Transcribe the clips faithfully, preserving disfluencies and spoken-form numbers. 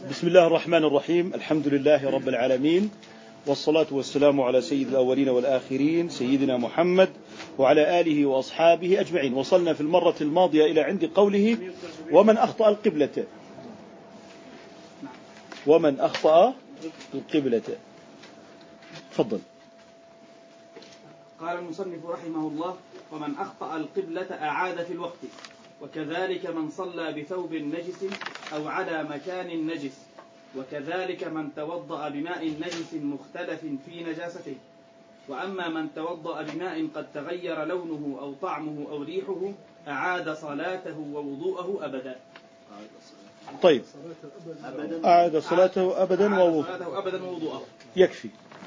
بسم الله الرحمن الرحيم. الحمد لله رب العالمين، والصلاة والسلام على سيد الأولين والآخرين سيدنا محمد وعلى آله وأصحابه أجمعين. وصلنا في المرة الماضية إلى عند قوله ومن أخطأ القبلة ومن أخطأ القبلة. تفضل. قال المصنف رحمه الله: ومن أخطأ القبلة أعاد في الوقت، وكذلك من صلى بثوب نجس أو على مكان نجس، وكذلك من توضأ بماء نجس مختلف في نجاسته. وأما من توضأ بماء قد تغير لونه أو طعمه أو ريحه أعاد صلاته ووضوءه أبدا. طيب، أعاد صلاته أبدا ووضوءه. يكفي.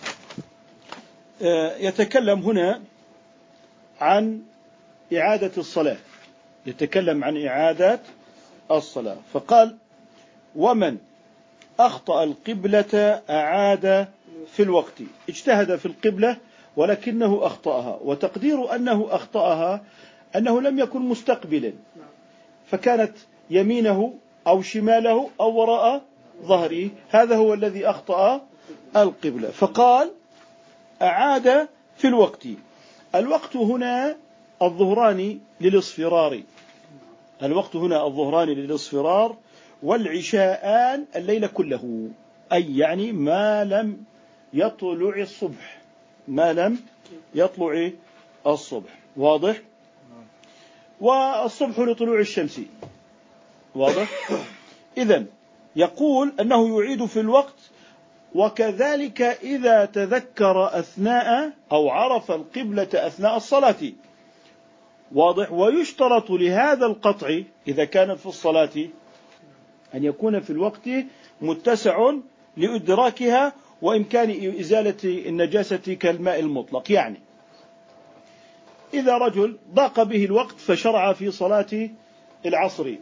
يتكلم هنا عن إعادة الصلاة، يتكلم عن إعادة الصلاة، فقال ومن أخطأ القبلة أعاد في الوقت. اجتهد في القبلة ولكنه أخطأها، وتقدير أنه أخطأها أنه لم يكن مستقبلا، فكانت يمينه أو شماله أو وراء ظهره، هذا هو الذي أخطأ القبلة، فقال أعاد في الوقت. الوقت هنا الظهران للاصفرار، الوقت هنا الظهران للاصفرار، والعشاءان الليل كله، أي يعني ما لم يطلع الصبح، ما لم يطلع الصبح. واضح؟ والصبح لطلوع الشمس. واضح؟ إذن يقول أنه يعيد في الوقت، وكذلك إذا تذكر أثناء أو عرف القبلة أثناء الصلاة. واضح؟ ويشترط لهذا القطع إذا كان في الصلاة أن يكون في الوقت متسع لإدراكها وإمكان إزالة النجاسة كالماء المطلق. يعني إذا رجل ضاق به الوقت فشرع في صلاة العصر،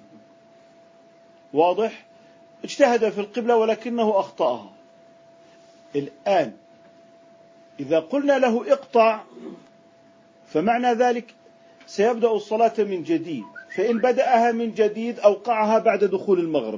واضح؟ اجتهد في القبلة ولكنه أخطأها. الآن إذا قلنا له اقطع فمعنى ذلك سيبدأ الصلاة من جديد، فإن بدأها من جديد أوقعها بعد دخول المغرب.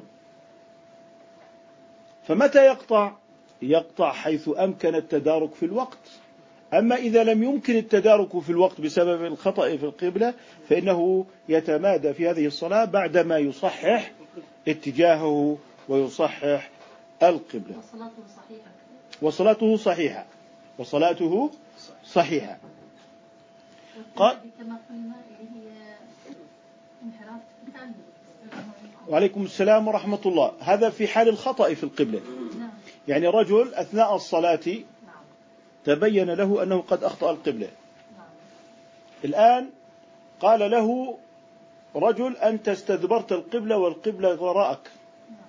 فمتى يقطع؟ يقطع حيث أمكن التدارك في الوقت. أما إذا لم يمكن التدارك في الوقت بسبب الخطأ في القبلة فإنه يتمادى في هذه الصلاة بعدما يصحح اتجاهه ويصحح القبلة. وصلاته صحيحة. وصلاته صحيحة. وصلاته صحيحة. قال كما قلنا اللي هي انحراف. وعليكم السلام ورحمة الله. هذا في حال الخطأ في القبلة. نعم. يعني رجل أثناء الصلاة نعم. تبين له أنه قد أخطأ القبلة. نعم. الآن قال له رجل أنت استدبرت القبلة والقبلة وراءك، نعم.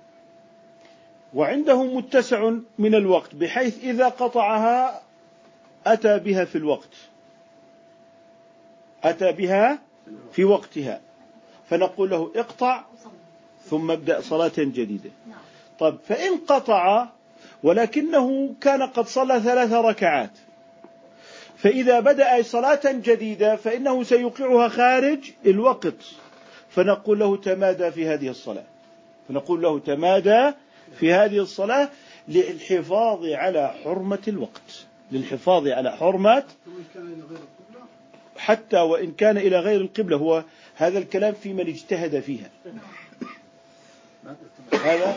وعنده متسع من الوقت بحيث إذا قطعها أتى بها في الوقت، أتى بها في وقتها، فنقول له اقطع ثم ابدأ صلاة جديدة. نعم. طب فإن قطع ولكنه كان قد صلى ثلاث ركعات، فإذا بدأ صلاة جديدة فإنه سيوقعها خارج الوقت، فنقول له تمادى في هذه الصلاة، فنقول له تمادى في هذه الصلاة للحفاظ على حرمة الوقت، للحفاظ على حرمة، حتى وإن كان إلى غير القبلة. هو هذا الكلام في من اجتهد فيها. هذا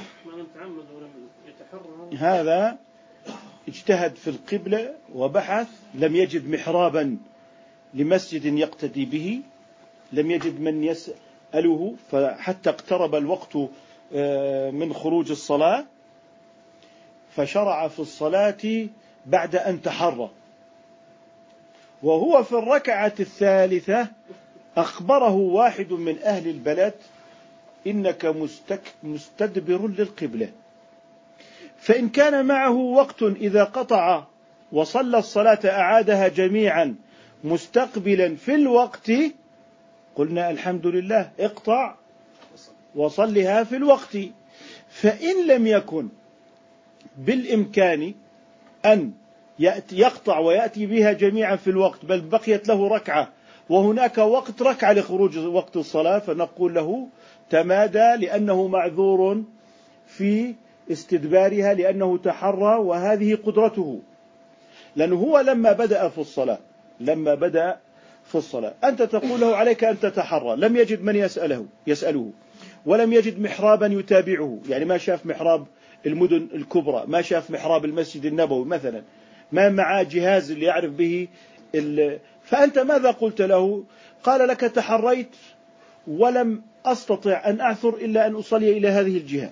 هذا اجتهد في القبلة وبحث، لم يجد محرابا لمسجد يقتدي به، لم يجد من يسأله، فحتى اقترب الوقت من خروج الصلاة فشرع في الصلاة بعد أن تحرى، وهو في الركعة الثالثة أخبره واحد من أهل البلد إنك مستدبر للقبلة، فإن كان معه وقت إذا قطع وصلى الصلاة أعادها جميعا مستقبلا في الوقت، قلنا الحمد لله اقطع وصلها في الوقت. فإن لم يكن بالإمكان أن يقطع ويأتي بها جميعا في الوقت، بل بقيت له ركعة وهناك وقت ركعة لخروج وقت الصلاة، فنقول له تمادى لأنه معذور في استدبارها لأنه تحرى وهذه قدرته. لأنه هو لما بدأ في الصلاة لما بدأ في الصلاة أنت تقول له عليك أن تتحرى، لم يجد من يسأله يسأله ولم يجد محرابا يتابعه، يعني ما شاف محراب المدن الكبرى، ما شاف محراب المسجد النبوي مثلا، ما معاه جهاز اللي يعرف به ال... فأنت ماذا قلت له؟ قال لك تحريت ولم أستطع أن أعثر إلا أن أصلي إلى هذه الجهة.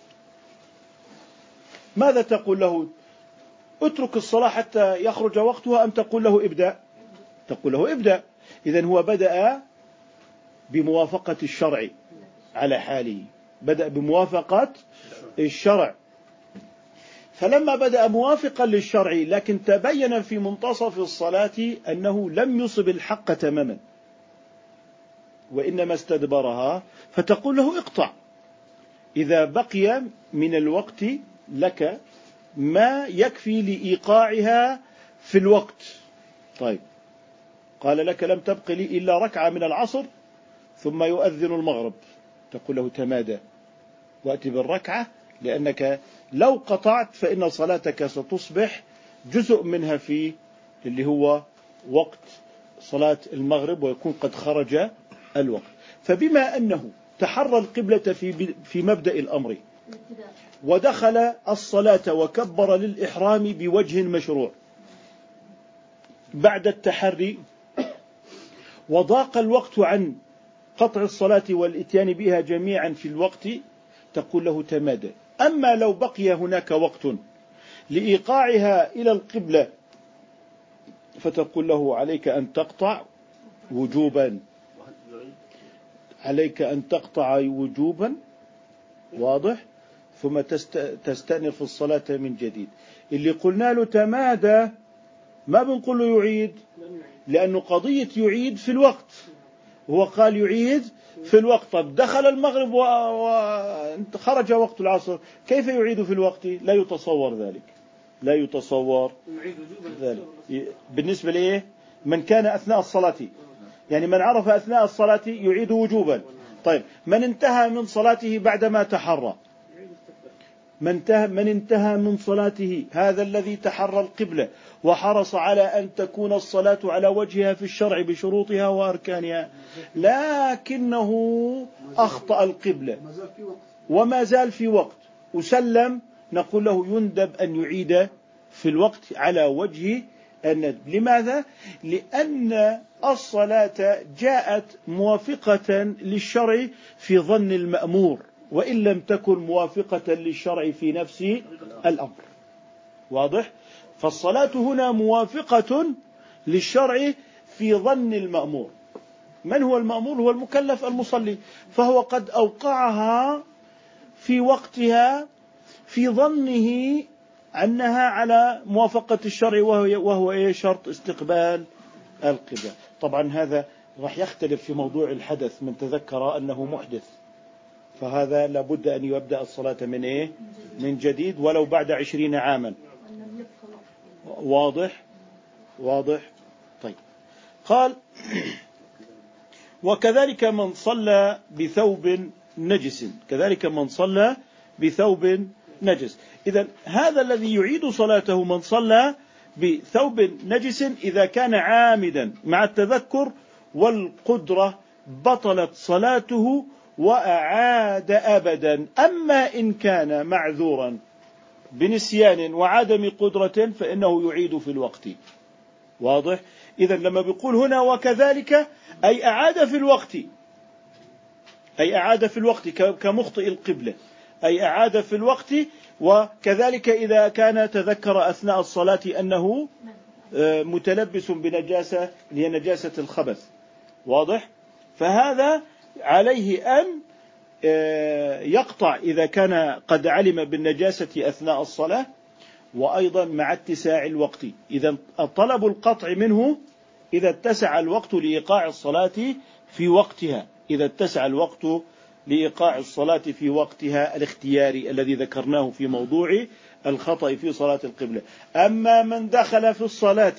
ماذا تقول له؟ اترك الصلاة حتى يخرج وقتها أم تقول له ابدأ؟ تقول له ابدأ. إذن هو بدأ بموافقة الشرع على حاله، بدأ بموافقة الشرع. فلما بدأ موافقا للشرع لكن تبين في منتصف الصلاة أنه لم يصب الحق تماما وإنما استدبرها، فتقول له اقطع إذا بقي من الوقت لك ما يكفي لإيقاعها في الوقت. طيب قال لك لم تبق لي إلا ركعة من العصر ثم يؤذن المغرب، تقول له تمادى وأتي بالركعة، لأنك لو قطعت فإن صلاتك ستصبح جزء منها في اللي هو وقت صلاة المغرب ويكون قد خرج الوقت. فبما أنه تحرى القبلة في في مبدأ الأمر ودخل الصلاة وكبر للإحرام بوجه مشروع بعد التحري وضاق الوقت عن قطع الصلاة والإتيان بها جميعا في الوقت، تقول له تمادى. أما لو بقي هناك وقت لإيقاعها إلى القبلة فتقول له عليك أن تقطع وجوبا، عليك أن تقطع وجوبا، واضح؟ ثم تستأنف الصلاة من جديد. اللي قلنا له تمادى ما بنقول له يعيد، لأنه قضية يعيد في الوقت، هو قال يعيد في الوقت. طب دخل المغرب وخرج وقت العصر، كيف يعيد في الوقت؟ لا يتصور ذلك، لا يتصور ذلك. بالنسبة ليه؟ من كان أثناء الصلاة، يعني من عرف أثناء الصلاة يعيد وجوبا. طيب من انتهى من صلاته بعدما تحرى، من انتهى, من انتهى من صلاته هذا الذي تحرى القبلة وحرص على أن تكون الصلاة على وجهها في الشرع بشروطها وأركانها، لكنه أخطأ القبلة وما زال في وقت وسلم، نقول له يندب أن يعيد في الوقت على وجه الندب. لماذا؟ لأن الصلاة جاءت موافقة للشرع في ظن المأمور وإن لم تكن موافقة للشرع في نفس الأمر، واضح؟ فالصلاة هنا موافقة للشرع في ظن المأمور. من هو المأمور؟ هو المكلف المصلي، فهو قد أوقعها في وقتها في ظنه أنها على موافقة الشرع، وهو, وهو إيه؟ شرط استقبال القبلة. طبعا هذا راح يختلف في موضوع الحدث، من تذكر أنه محدث فهذا لابد أن يبدأ الصلاة من إيه؟ من جديد ولو بعد عشرين عاما. واضح؟ واضح؟ طيب قال وكذلك من صلى بثوب نجس، كذلك من صلى بثوب نجس. إذن هذا الذي يعيد صلاته من صلى بثوب نجس إذا كان عامدا مع التذكر والقدرة بطلت صلاته وأعاد أبدا. أما إن كان معذورا بنسيان وعدم قدرة فإنه يعيد في الوقت، واضح؟ إذن لما بيقول هنا وكذلك أي أعاد في الوقت، أي أعاد في الوقت كمخطئ القبلة، أي أعاد في الوقت. وكذلك إذا كان تذكر أثناء الصلاة أنه متلبس بنجاسة هي نجاسة الخبث، واضح؟ فهذا عليه أن يقطع إذا كان قد علم بالنجاسة أثناء الصلاة، وأيضا مع اتساع الوقت. إذا طلب القطع منه إذا اتسع الوقت لإيقاع الصلاة في وقتها، إذا اتسع الوقت لإيقاع الصلاة في وقتها الاختياري الذي ذكرناه في موضوع الخطأ في صلاة القبلة. أما من دخل في الصلاة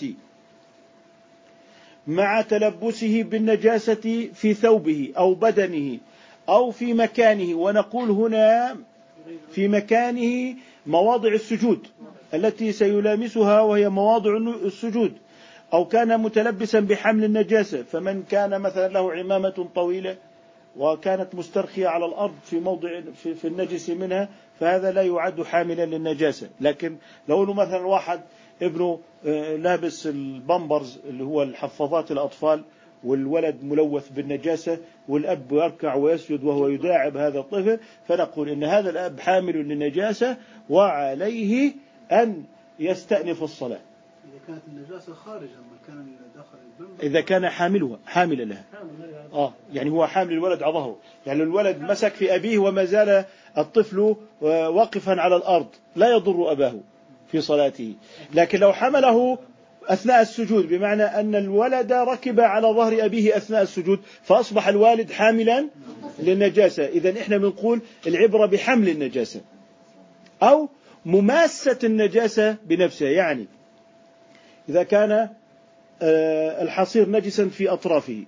مع تلبسه بالنجاسة في ثوبه أو بدنه أو في مكانه، ونقول هنا في مكانه مواضع السجود التي سيلامسها وهي مواضع السجود، أو كان متلبسا بحمل النجاسة، فمن كان مثلا له عمامة طويلة وكانت مسترخية على الأرض في موضع في النجس منها، فهذا لا يعد حاملا للنجاسة. لكن لو أنه مثلا واحد ابنه لابس البامبرز اللي هو الحفاظات الأطفال والولد ملوث بالنجاسة والأب يركع ويسجد وهو يداعب هذا الطفل، فنقول إن هذا الأب حامل للنجاسة وعليه أن يستأنف الصلاة. إذا كانت النجاسة خارج مكان داخل البامبر، إذا كان حاملها حامل لها آه يعني هو حامل الولد على ظهره، يعني الولد مسك في أبيه وما زال الطفل واقفا على الأرض لا يضر أباه في صلاته. لكن لو حمله أثناء السجود، بمعنى أن الولد ركب على ظهر أبيه أثناء السجود فأصبح الوالد حاملا للنجاسة، إذن إحنا بنقول العبرة بحمل النجاسة أو مماسة النجاسة بنفسها. يعني إذا كان الحصير نجسا في أطرافه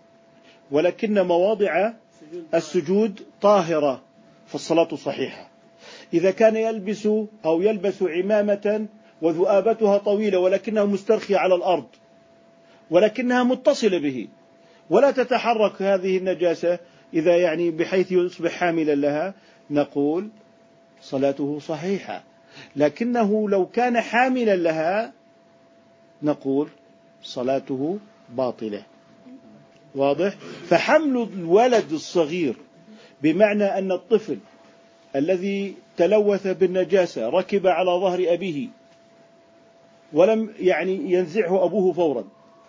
ولكن مواضع السجود طاهرة فالصلاة صحيحة. إذا كان يلبس أو يلبس عمامة وذؤابتها طويلة ولكنها مسترخية على الأرض ولكنها متصلة به ولا تتحرك هذه النجاسة إذا يعني بحيث يصبح حاملا لها، نقول صلاته صحيحة. لكنه لو كان حاملا لها نقول صلاته باطلة. واضح؟ فحمل الولد الصغير بمعنى أن الطفل الذي تلوث بالنجاسة ركب على ظهر أبيه ولم يعني ينزعه أبوه فورا،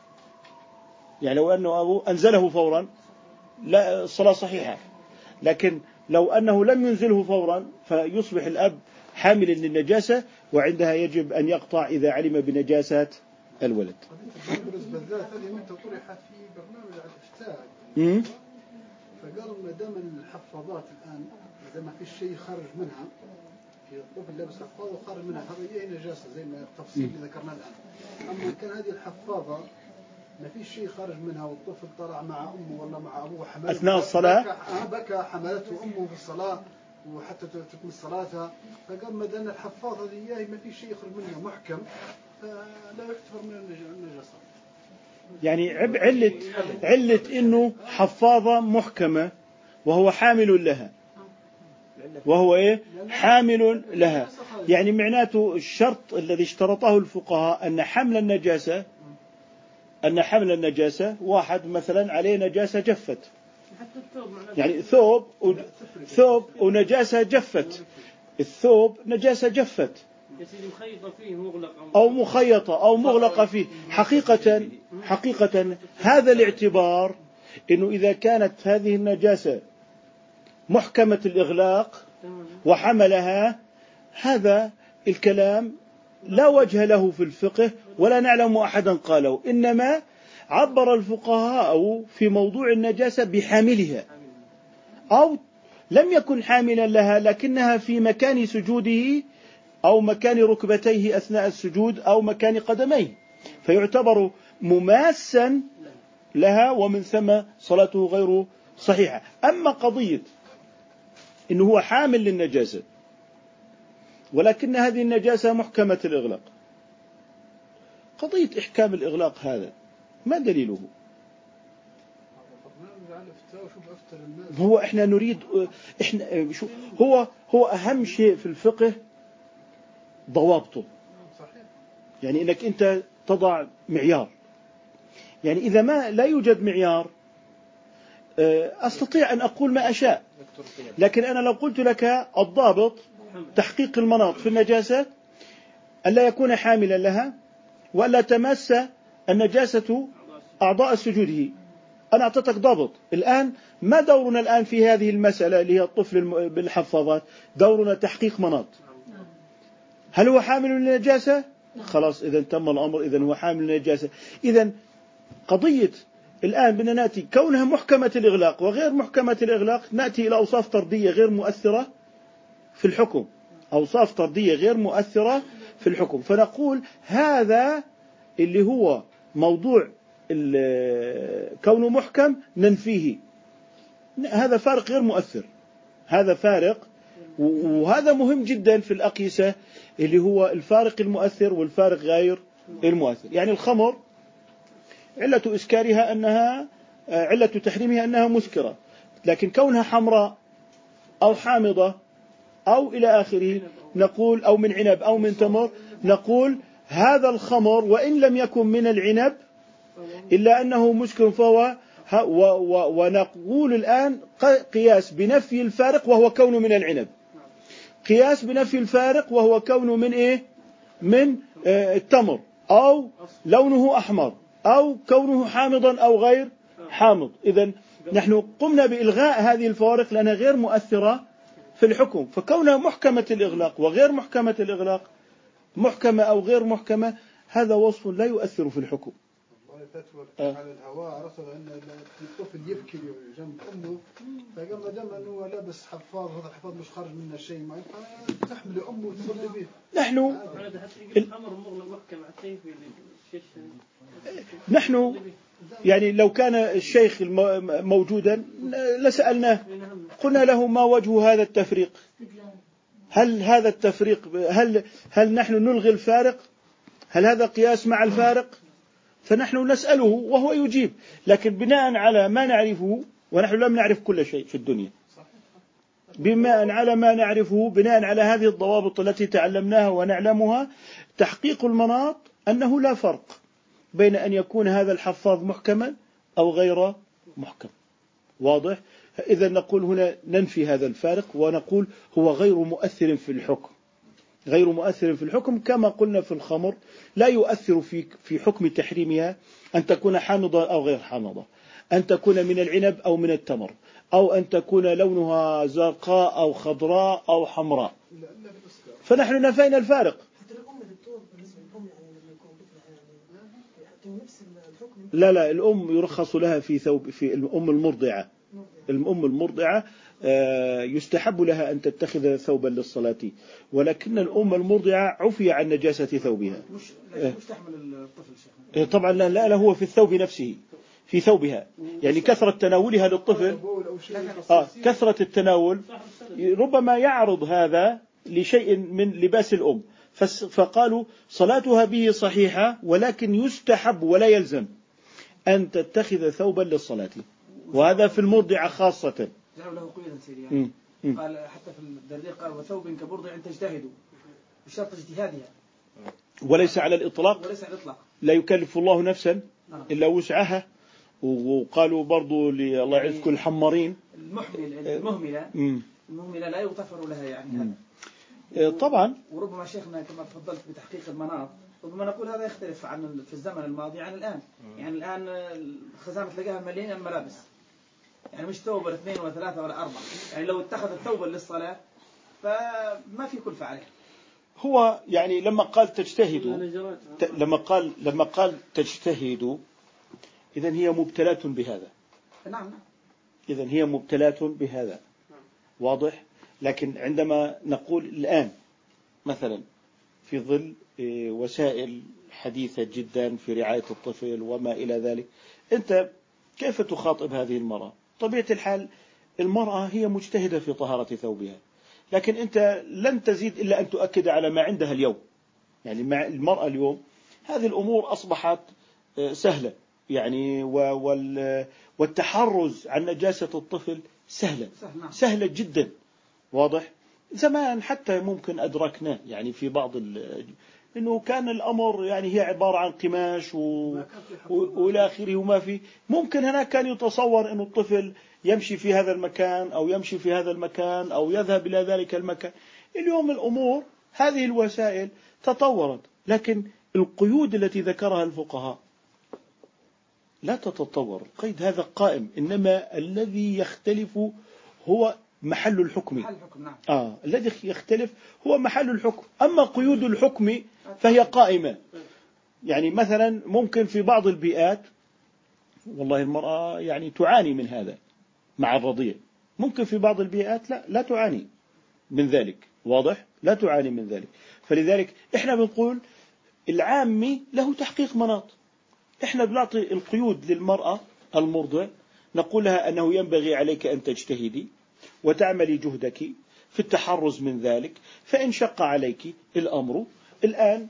يعني لو أنه أبوه أنزله فورا لا الصلاة صحيحة، لكن لو أنه لم ينزله فورا فيصبح الأب حامل للنجاسة، وعندها يجب أن يقطع إذا علم بنجاسات الولد. بالذات هذه متى طرحت في برنامج على الإفتاء، فقالوا ما دام الحفاظات الآن إذا ما في شيء خارج منها، في الطفل لابس حفاظة وخارج منها، هذه هي نجاسة زي ما التفصيل اللي ذكرناه الآن. أما كان هذه الحفاظة ما في شيء خارج منها والطفل طلع مع أمه ولا مع أبوه حملته أثناء الصلاة، بكى, بكى حملته أمه في الصلاة وحتى تكمل صلاتها، فقال ما دام الحفاظة هذه ما في شيء يخرج منها محكم فلا يعتبر من النجاسة. يعني علة علة إنه حفاظة محكمة وهو حامل لها، وهو إيه حامل لها، يعني معناته الشرط الذي اشترطه الفقهاء أن حمل النجاسة أن حمل النجاسة واحد مثلا عليه نجاسة جفت، يعني ثوب ثوب ونجاسة جفت، الثوب نجاسة جفت أو مخيطة أو مغلقة فيه. حقيقة حقيقة هذا الاعتبار إنه إذا كانت هذه النجاسة محكمة الإغلاق وحملها، هذا الكلام لا وجه له في الفقه ولا نعلم أحدا قاله، إنما عبر الفقهاء في موضوع النجاسة بحاملها، أو لم يكن حاملا لها لكنها في مكان سجوده أو مكان ركبتيه أثناء السجود أو مكان قدميه، فيعتبر مماسا لها ومن ثم صلاته غير صحيحة. أما قضية إنه هو حامل للنجاسة ولكن هذه النجاسة محكمة الإغلاق، قضية إحكام الإغلاق هذا ما دليله؟ هو إحنا نريد إحنا شو هو هو أهم شيء في الفقه ضوابطه، يعني إنك أنت تضع معيار، يعني إذا ما لا يوجد معيار أستطيع أن أقول ما أشاء، لكن أنا لو قلت لك الضابط تحقيق المناط في النجاسة ألا يكون حاملا لها وألا تمس النجاسة أعضاء سجوده، أنا أعطيتك ضابط. الآن ما دورنا الآن في هذه المسألة اللي هي الطفل بالحفاظات؟ دورنا تحقيق مناط. هل هو حامل للنجاسة؟ خلاص إذا تم الأمر، إذا هو حامل للنجاسة. إذا قضية الآن بدنا نأتي كونها محكمة الإغلاق وغير محكمة الإغلاق، نأتي إلى أوصاف طردية غير مؤثرة في الحكم، أوصاف طردية غير مؤثرة في الحكم، فنقول هذا اللي هو موضوع كونه محكم ننفيه، هذا فارق غير مؤثر، هذا فارق وهذا مهم جدا في الأقيسة، اللي هو الفارق المؤثر والفارق غير المؤثر. يعني الخمر علة إسكارها أنها علة تحريمها أنها مسكرة، لكن كونها حمراء أو حامضة أو إلى آخره نقول، أو من عنب أو من تمر، نقول هذا الخمر وإن لم يكن من العنب إلا أنه مسكر فهو، ونقول الآن قياس بنفي الفارق وهو كونه من العنب، قياس بنفي الفارق وهو كونه من إيه؟ من التمر، أو لونه أحمر، أو كونه حامضا أو غير حامض. إذن نحن قمنا بإلغاء هذه الفوارق لأنها غير مؤثرة في الحكم، فكونها محكمة الإغلاق وغير محكمة الإغلاق، محكمة أو غير محكمة، هذا وصف لا يؤثر في الحكم. فتوى على الهواء عرفت أن الطفل يبكي جنب أمه، فقام ما دام أنه لابس حفاظ، هذا الحفاظ مش خارج منه شيء، ما تحمل أمه وتصلي به. نحن نحن يعني لو كان الشيخ موجودا لسألناه، قلنا له ما وجه هذا التفريق؟ هل هذا التفريق هل هل نحن نلغي الفارق؟ هل هذا قياس مع الفارق؟ فنحن نسأله وهو يجيب، لكن بناء على ما نعرفه، ونحن لم نعرف كل شيء في الدنيا، بناء على ما نعرفه، بناء على هذه الضوابط التي تعلمناها ونعلمها، تحقيق المناط أنه لا فرق بين أن يكون هذا الحفاظ محكما أو غير محكم. واضح؟ إذا نقول هنا ننفي هذا الفارق ونقول هو غير مؤثر في الحكم، غير مؤثر في الحكم، كما قلنا في الخمر لا يؤثر في في حكم تحريمها أن تكون حامضة أو غير حامضة، أن تكون من العنب أو من التمر، أو أن تكون لونها زرقاء أو خضراء أو حمراء، فنحن نفينا الفارق. لا لا الأم يرخص لها في ثوب، في الأم المرضعة، الأم المرضعة يستحب لها أن تتخذ ثوبا للصلاة، ولكن الأم المرضعة عفي عن نجاسة ثوبها. مش مش تحمل الطفل شيخ. طبعا لا لا هو في الثوب نفسه، في ثوبها، يعني كثرة تناولها للطفل، آه كثرة التناول ربما يعرض هذا لشيء من لباس الأم، فقالوا صلاتها به صحيحة، ولكن يستحب ولا يلزم أن تتخذ ثوبا للصلاة، وهذا في المرضعة خاصة. جعلوا له قيدا سيدي يعني. م. قال حتى في الدردير قال وثوب كبرضع تجتهدوا بشرط اجتهادها، وليس على الإطلاق، وليس على الإطلاق، لا يكلف الله نفسا إلا وسعها. وقالوا برضو الله يعز كل حمارين المحمل المهملة م. المهملة لا يغتفر لها يعني م. هذا طبعا. وربما شيخنا كما تفضلت بتحقيق المناط، ربما نقول هذا يختلف عن في الزمن الماضي عن الآن. يعني الآن الخزانة تلاقيها مليانة ملابس، يعني مش ثوب ولا اثنين ولا ثلاثة ولا أربعة، يعني لو اتخذ الثوب للصلاة فما في كلفة عليه. هو يعني لما قال تجتهدوا، لما قال لما قال تجتهدوا، إذن هي مبتلاة بهذا. نعم. إذن هي مبتلاة بهذا. واضح؟ لكن عندما نقول الآن مثلا في ظل وسائل حديثة جدا في رعاية الطفل وما إلى ذلك، أنت كيف تخاطب هذه المرأة؟ طبيعة الحال المرأة هي مجتهدة في طهارة ثوبها، لكن أنت لن تزيد إلا أن تؤكد على ما عندها اليوم. يعني مع المرأة اليوم هذه الأمور أصبحت سهلة، يعني والتحرز عن نجاسة الطفل سهلة سهلة جدا. واضح؟ زمان حتى ممكن أدركنا يعني في بعض إنه كان الأمر يعني هي عبارة عن قماش و... وإلى آخره وما في، ممكن هناك كان يتصور إنه الطفل يمشي في هذا المكان أو يمشي في هذا المكان أو يذهب إلى ذلك المكان. اليوم الأمور هذه الوسائل تطورت، لكن القيود التي ذكرها الفقهاء لا تتطور، القيد هذا قائم، إنما الذي يختلف هو محل الحكم. محل الحكم نعم. آه الذي يختلف هو محل الحكم، أما قيود الحكم فهي قائمة. يعني مثلا ممكن في بعض البيئات والله المرأة يعني تعاني من هذا مع الرضيع، ممكن في بعض البيئات لا لا تعاني من ذلك. واضح؟ لا تعاني من ذلك. فلذلك إحنا بنقول العامي له تحقيق مناط، إحنا بنعطي القيود للمرأة المرضع، نقول لها أنه ينبغي عليك أن تجتهدي وتعملي جهدك، في التحرز من ذلك. فإن شق عليك الأمر الآن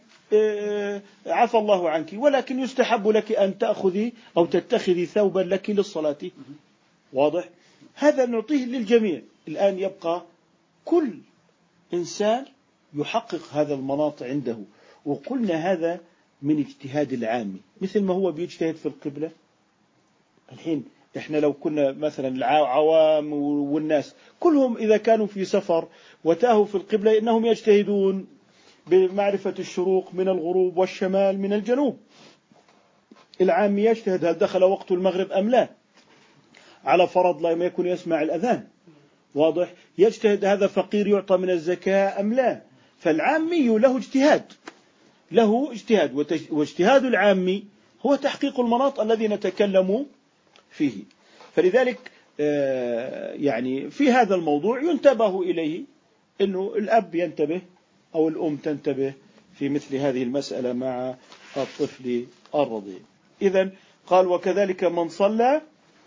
عفى الله عنك، ولكن يستحب لك أن تأخذي أو تتخذي ثوبا لك للصلاة. واضح؟ هذا نعطيه للجميع. الآن يبقى كل إنسان يحقق هذا المناط عنده. وقلنا هذا من اجتهاد العام، مثل ما هو بيجتهد في القبلة. الحين إحنا لو كنا مثلا العوام والناس كلهم إذا كانوا في سفر وتاهوا في القبلة إنهم يجتهدون بمعرفة الشروق من الغروب والشمال من الجنوب. العام يجتهد هل دخل وقت المغرب أم لا، على فرض لا ما يكون يسمع الأذان. واضح؟ يجتهد هذا فقير يعطى من الزكاة أم لا. فالعامي له اجتهاد، له اجتهاد، واجتهاد العامي هو تحقيق المناط الذي نتكلم فيه. فلذلك يعني في هذا الموضوع ينتبه إليه، إنه الأب ينتبه أو الأم تنتبه في مثل هذه المسألة مع الطفل الرضيع. إذن قال وكذلك من صلى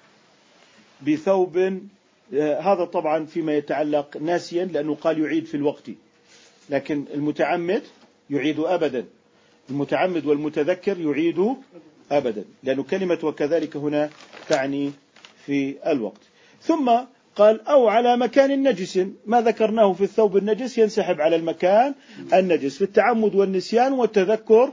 بثوب، هذا طبعا فيما يتعلق ناسيا لأنه قال يعيد في الوقت، لكن المتعمد يعيد أبدا. المتعمد والمتذكر يعيد أبدا، لأنه كلمة وكذلك هنا تعني في الوقت. ثم قال أو على مكان نجس، ما ذكرناه في الثوب النجس ينسحب على المكان النجس في التعمد والنسيان والتذكر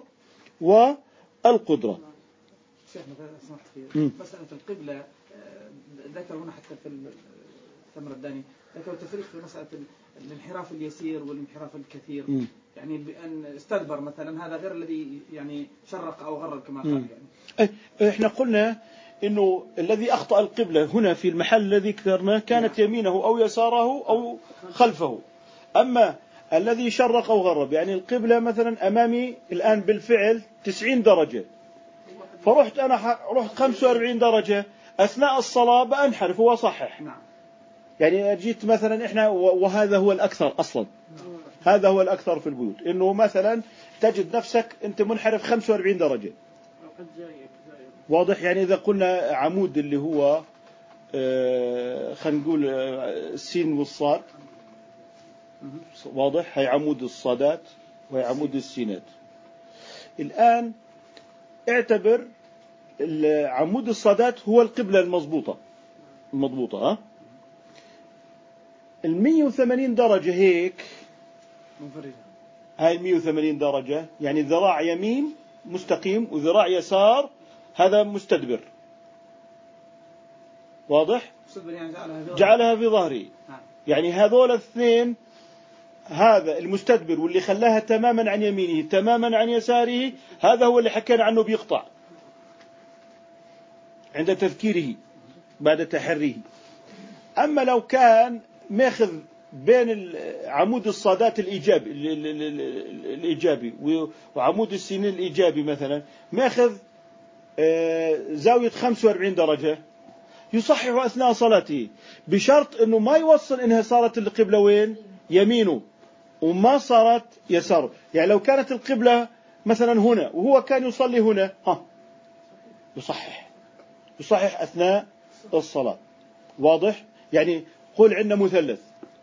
والقدرة. شيخنا سمحت في مسألة القبلة، ذكر هنا حتى في الثمر الداني ذكر تفريق في مسألة الانحراف اليسير والانحراف الكثير. م. يعني بأن استدبر مثلا هذا غير الذي يعني شرق أو غرب كما قال. يعني احنا قلنا إنه الذي أخطأ القبلة هنا في المحل الذي ذكرناه كانت يمينه أو يساره أو خلفه. أما الذي شرق أو غرب يعني القبلة مثلا أمامي الآن بالفعل تسعين درجة، فرحت أنا رحت خمسة وأربعين درجة أثناء الصلاة بأنحرف وصحح. يعني جيت مثلا إحنا وهذا هو الأكثر أصلا، هذا هو الأكثر في البيوت، إنه مثلا تجد نفسك أنت منحرف خمسة وأربعين درجة. واضح؟ يعني إذا قلنا عمود اللي هو آه خلينا نقول آه السين والصاد، واضح؟ هي عمود الصادات وهي عمود السينات. الآن اعتبر عمود الصادات هو القبلة المضبوطة المضبوطة ها المية وثمانين درجة هيك منفرجة. هاي المية وثمانين درجة يعني ذراع يمين مستقيم وذراع يسار هذا مستدبر. واضح؟ يعني جعلها في ظهري. يعني هذول الاثنين، هذا المستدبر واللي خلاها تماما عن يمينه تماما عن يساره، هذا هو اللي حكينا عنه بيقطع عند تذكيره بعد تحريه. أما لو كان ماخذ بين عمود الصادات الإيجابي الإيجابي وعمود السين الإيجابي مثلا ماخذ زاوية خمسة وأربعين درجة، يصحح أثناء صلاته بشرط أنه ما يوصل إنها صارت القبلة وين يمينه وما صارت يساره. يعني لو كانت القبلة مثلا هنا وهو كان يصلي هنا ها يصحح يصحح أثناء الصلاة. واضح؟ يعني قول عندنا مثلث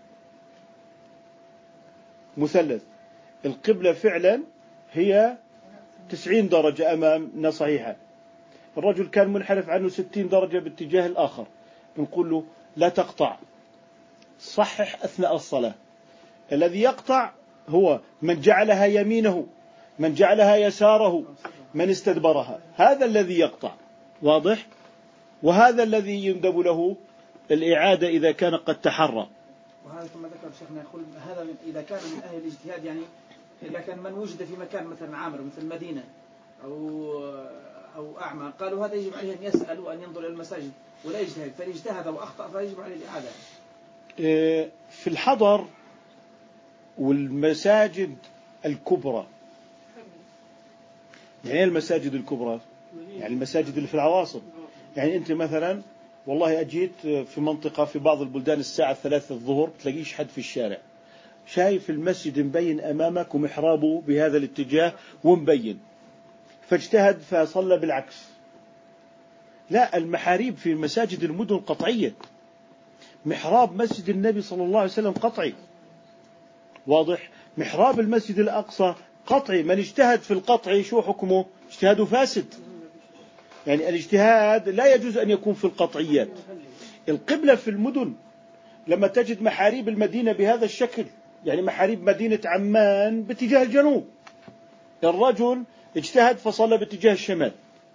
مثلث القبلة فعلا هي تسعين درجة أمامنا صحيحة، الرجل كان منحرف عنه ستين درجة باتجاه الآخر، نقول له لا تقطع، صحح أثناء الصلاة. الذي يقطع هو من جعلها يمينه، من جعلها يساره، من استدبرها، هذا الذي يقطع. واضح؟ وهذا الذي يندب له الإعادة إذا كان قد تحرى. وهذا ثم ذكر شيخنا يقول هذا إذا كان من أهل الاجتهاد، يعني إذا كان من وجد في مكان مثلا عامر مثل مدينة أو أو أعمى، قالوا هذا يجب عليه أن يسأل وأن ينظر إلى المساجد ولا يجتهد، فإن اجتهد وأخطأ فيجب عليه الإعادة. في الحضر والمساجد الكبرى، يعني المساجد الكبرى يعني المساجد اللي في العواصم. يعني أنت مثلا والله أجيت في منطقة في بعض البلدان الساعة ثلاثة الظهر تلاقيش حد في الشارع، شايف المسجد مبين أمامك ومحرابه بهذا الاتجاه ومبين، فاجتهد فصلى بالعكس. لا، المحاريب في مساجد المدن قطعية، محراب مسجد النبي صلى الله عليه وسلم قطعي، واضح. محراب المسجد الأقصى قطعي، من اجتهد في القطع شو حكمه؟ اجتهاده فاسد. يعني الاجتهاد لا يجوز أن يكون في القطعيات. القبلة في المدن لما تجد محاريب المدينة بهذا الشكل، يعني محاريب مدينة عمان باتجاه الجنوب، الرجل اجتهد فصلى باتجاه الشمال،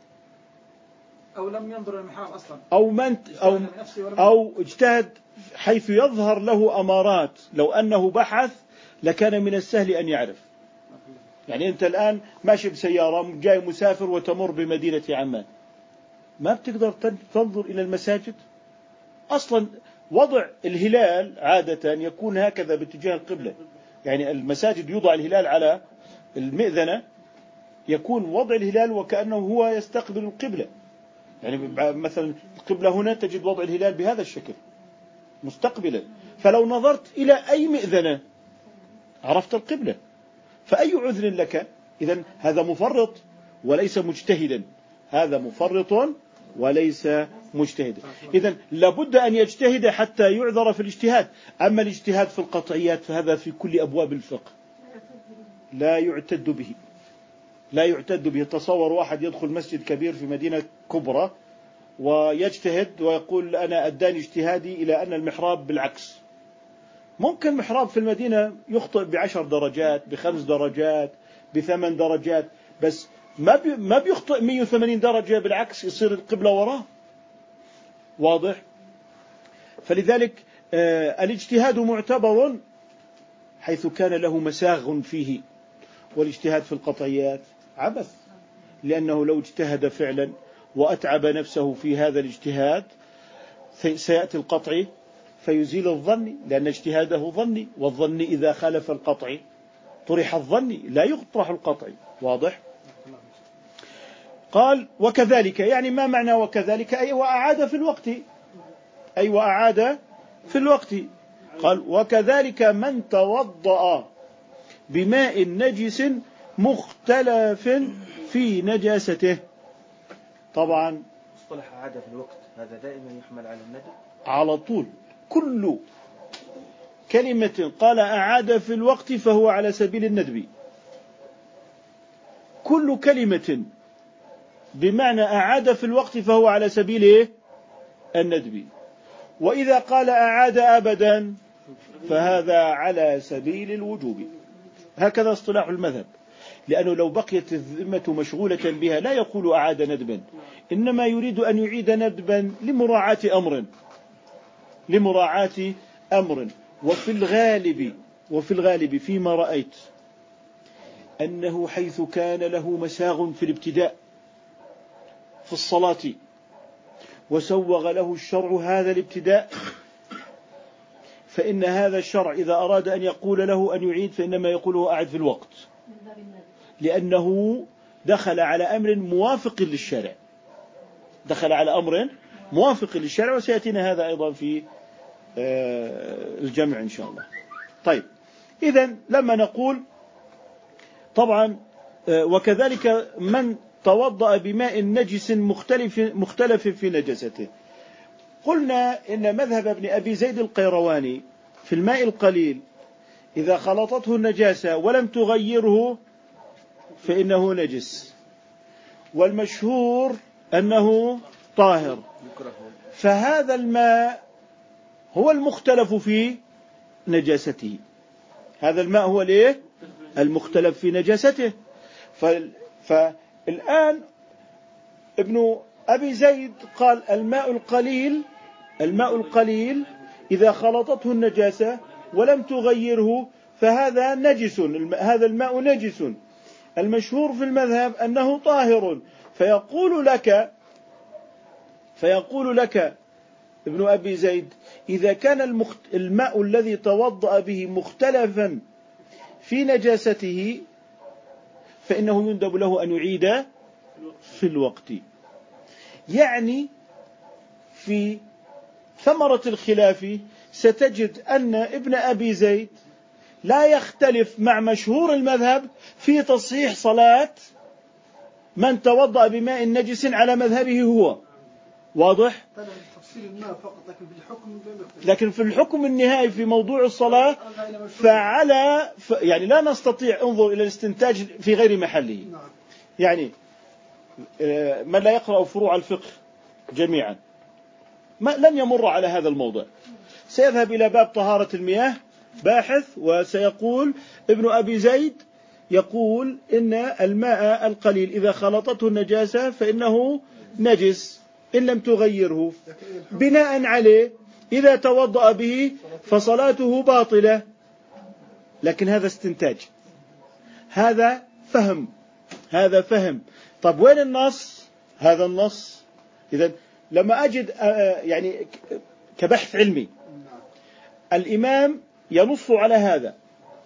أو لم ينظر المحراب أصلا، أو من أو أو اجتهد حيث يظهر له أمارات لو أنه بحث لكان من السهل أن يعرف. يعني أنت الآن ماشي بسيارة جاي مسافر وتمر بمدينة عمان، ما بتقدر تنظر إلى المساجد أصلا. وضع الهلال عادة يكون هكذا باتجاه القبلة، يعني المساجد يوضع الهلال على المئذنة، يكون وضع الهلال وكأنه هو يستقبل القبلة. يعني مثلا القبلة هنا تجد وضع الهلال بهذا الشكل مستقبلا، فلو نظرت إلى أي مئذنة عرفت القبلة. فأي عذر لك؟ إذن هذا مفرط وليس مجتهدا، هذا مفرط وليس مجتهدا. إذن لابد أن يجتهد حتى يعذر في الاجتهاد. أما الاجتهاد في القطعيات فهذا في كل أبواب الفقه لا يعتد به، لا يعتد به. تصور واحد يدخل مسجد كبير في مدينة كبرى ويجتهد ويقول أنا أداني اجتهادي إلى أن المحراب بالعكس. ممكن محراب في المدينة يخطئ بعشر درجات، بخمس درجات، بثمان درجات، بس ما بي ما بيخطئ مئة وثمانين درجة، بالعكس يصير القبلة وراه. واضح؟ فلذلك آه الاجتهاد معتبر حيث كان له مساغ فيه، والاجتهاد في القطعيات عبث، لأنه لو اجتهد فعلا وأتعب نفسه في هذا الاجتهاد سيأتي القطعي فيزيل الظن، لأن اجتهاده ظني، والظن إذا خالف القطعي طرح الظني لا يطرح القطعي. واضح؟ قال وكذلك، يعني ما معنى وكذلك؟ أي وأعاد في الوقت، أي وأعاد في الوقت. قال وكذلك من توضأ بماء نجس مختلف في نجاسته. طبعا مصطلح عادة في الوقت هذا دائما يحمل على الندب على طول. كل كلمة قال أعاد في الوقت فهو على سبيل الندب. كل كلمة بمعنى أعاد في الوقت فهو على سبيل الندب. وإذا قال أعاد أبدا فهذا على سبيل الوجوب. هكذا اصطلاح المذهب، لأنه لو بقيت الذمة مشغولة بها لا يقول أعاد ندبا، إنما يريد أن يعيد ندبا لمراعاة أمر لمراعاة أمر وفي الغالب وفي الغالب فيما رأيت أنه حيث كان له مساغ في الابتداء في الصلاة وسوغ له الشرع هذا الابتداء، فإن هذا الشرع إذا أراد أن يقول له أن يعيد فإنما يقوله أعد في الوقت، لأنه دخل على أمر موافق للشرع، دخل على أمر موافق للشرع، وسيأتينا هذا أيضا في الجمع إن شاء الله. طيب، إذن لما نقول طبعا وكذلك من توضأ بماء نجس مختلف مختلف في نجاسته، قلنا إن مذهب ابن أبي زيد القيرواني في الماء القليل إذا خلطته النجاسة ولم تغيره فإنه نجس، والمشهور أنه طاهر. فهذا الماء هو المختلف في نجاسته، هذا الماء هو ليه المختلف في نجاسته. فالآن ابن أبي زيد قال الماء القليل الماء القليل إذا خلطته النجاسة ولم تغيره فهذا نجس، هذا الماء نجس. المشهور في المذهب أنه طاهر. فيقول لك فيقول لك ابن أبي زيد إذا كان المخت... الماء الذي توضأ به مختلفا في نجاسته فإنه يندب له أن يعيد في الوقت. يعني في ثمرة الخلاف ستجد أن ابن أبي زيد لا يختلف مع مشهور المذهب في تصحيح صلاة من توضأ بماء نجس على مذهبه هو. واضح؟ تغسيل الماء فقط، لكن في الحكم لكن في الحكم النهائي في موضوع الصلاة فعلى ف يعني لا نستطيع انظر إلى الاستنتاج في غير محله. يعني من لا يقرأ فروع الفقه جميعا ما لن يمر على هذا الموضوع، سيذهب إلى باب طهارة المياه باحث وسيقول ابن أبي زيد يقول إن الماء القليل إذا خلطته النجاسة فإنه نجس إن لم تغيره، بناء عليه إذا توضأ به فصلاته باطلة. لكن هذا استنتاج، هذا فهم، هذا فهم. طب وين النص؟ هذا النص. إذن لما أجد يعني كبحث علمي الإمام ينص على هذا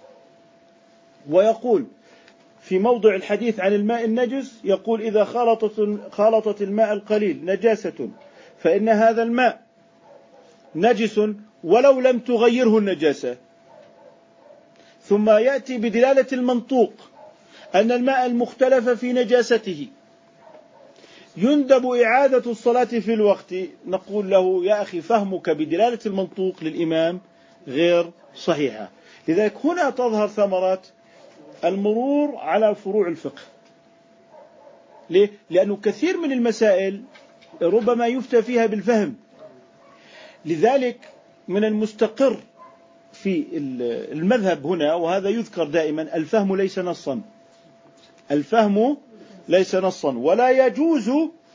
ويقول في موضع الحديث عن الماء النجس يقول إذا خلطت, خلطت الماء القليل نجاسة فإن هذا الماء نجس ولو لم تغيره النجاسة، ثم يأتي بدلالة المنطوق أن الماء المختلف في نجاسته يندب إعادة الصلاة في الوقت، نقول له يا أخي فهمك بدلالة المنطوق للإمام غير صحيحة. لذلك هنا تظهر ثمرات المرور على فروع الفقه. ليه؟ لأنه كثير من المسائل ربما يفتى فيها بالفهم. لذلك من المستقر في المذهب هنا، وهذا يذكر دائما، الفهم ليس نصا، الفهم ليس نصا، ولا يجوز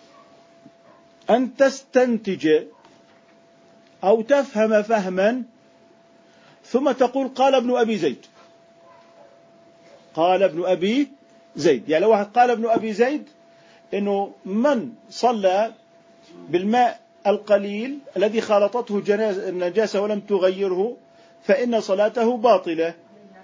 أن تستنتج أو تفهم فهما ثم تقول قال ابن أبي زيد، قال ابن أبي زيد. يعني لو قال ابن أبي زيد إنه من صلى بالماء القليل الذي خالطته النجاسة ولم تغيره فإن صلاته باطلة،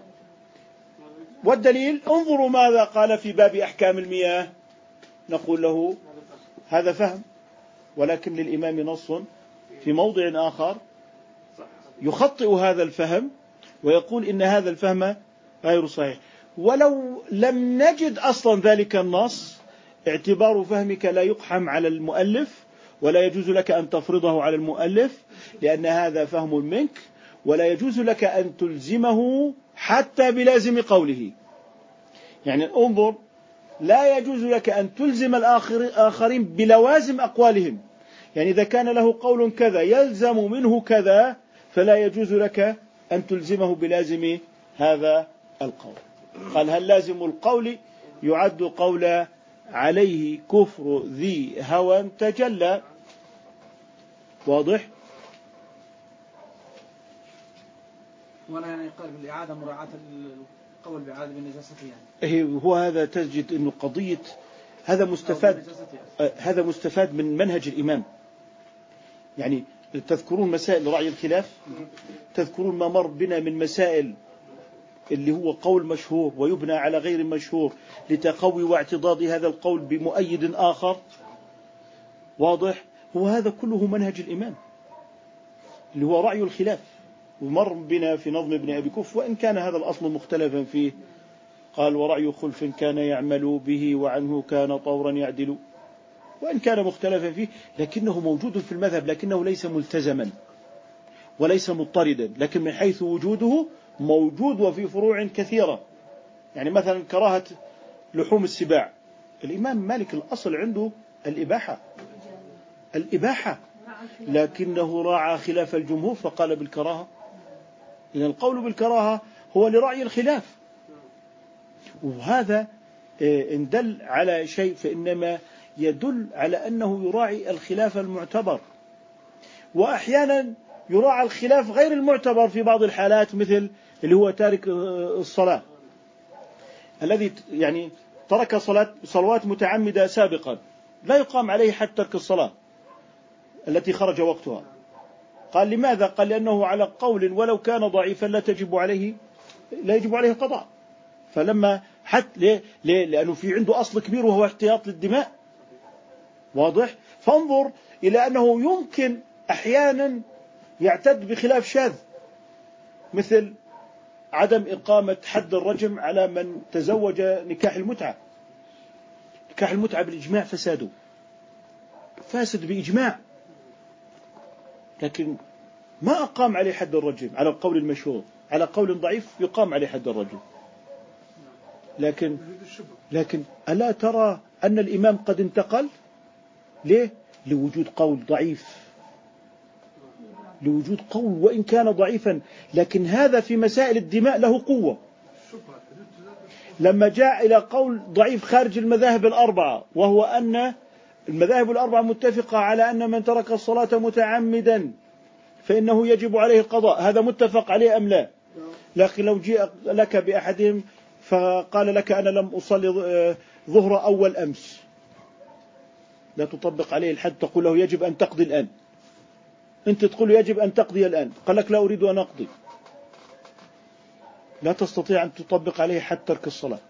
والدليل انظروا ماذا قال في باب أحكام المياه، نقول له هذا فهم، ولكن للإمام نص في موضع آخر يخطئ هذا الفهم ويقول إن هذا الفهم غير صحيح. ولو لم نجد أصلا ذلك النص اعتبار فهمك لا يقحم على المؤلف، ولا يجوز لك أن تفرضه على المؤلف، لأن هذا فهم منك، ولا يجوز لك أن تلزمه حتى بلازم قوله. يعني انظر، لا يجوز لك أن تلزم الآخرين بلوازم أقوالهم. يعني إذا كان له قول كذا يلزم منه كذا فلا يجوز لك أن تلزمه بلازم هذا القول. قال هل لازم القول يعد قول عليه كفر ذي هوى تجلى. واضح؟ ولا يعني قال بالإعادة مراعاة القول بإعادة بالنجاسة يعني. هو هذا تجد إنه قضية هذا مستفاد هذا مستفاد من منهج الإمام. يعني تذكرون مسائل رعي الخلاف، تذكرون ما مر بنا من مسائل اللي هو قول مشهور ويبنى على غير مشهور لتقوي واعتضاد هذا القول بمؤيد آخر. واضح؟ هو هذا كله منهج الإمام اللي هو رعي الخلاف. ومر بنا في نظم ابن أبي كف، وإن كان هذا الأصل مختلفا فيه، قال ورعي خلف كان يعمل به وعنه كان طورا يعدل، وإن كان مختلفا فيه لكنه موجود في المذهب، لكنه ليس ملتزما وليس مضطردا، لكن من حيث وجوده موجود وفي فروع كثيرة. يعني مثلا كراهة لحوم السباع، الإمام مالك الأصل عنده الإباحة الإباحة لكنه راعى خلاف الجمهور فقال بالكراهة. إن القول بالكراهة هو لرعي الخلاف، وهذا إن دل على شيء فإنما يدل على أنه يراعي الخلاف المعتبر. وأحيانا يراعى الخلاف غير المعتبر في بعض الحالات، مثل اللي هو تارك الصلاة الذي يعني ترك صلاة صلوات متعمدة سابقا، لا يقام عليه حتى ترك الصلاة التي خرج وقتها. قال لماذا؟ قال لأنه على قول ولو كان ضعيفا لا تجب عليه لا يجب عليه القضاء. فلما حتى ليه؟ ليه؟ لأنه في عنده أصل كبير وهو احتياط للدماء. واضح؟ فانظر إلى أنه يمكن أحيانا يعتد بخلاف شاذ، مثل عدم إقامة حد الرجم على من تزوج نكاح المتعة. نكاح المتعة بالإجماع فساده، فاسد بإجماع. لكن ما أقام عليه حد الرجم على القول المشهور. على قول ضعيف يقام عليه حد الرجم. لكن لكن ألا ترى أن الإمام قد انتقل؟ ليه؟ لوجود قول ضعيف، لوجود قول وإن كان ضعيفا، لكن هذا في مسائل الدماء له قوة. لما جاء إلى قول ضعيف خارج المذاهب الأربعة، وهو أن المذاهب الأربعة متفقة على أن من ترك الصلاة متعمدا فإنه يجب عليه القضاء، هذا متفق عليه أم لا؟ لكن لو جاء لك بأحدهم فقال لك أنا لم أصلي ظهر أول أمس، لا تطبق عليه الحد، تقول له يجب أن تقضي الآن. أنت تقول له يجب أن تقضي الآن، قال لك لا أريد أن أقضي، لا تستطيع أن تطبق عليه حد ترك الصلاة.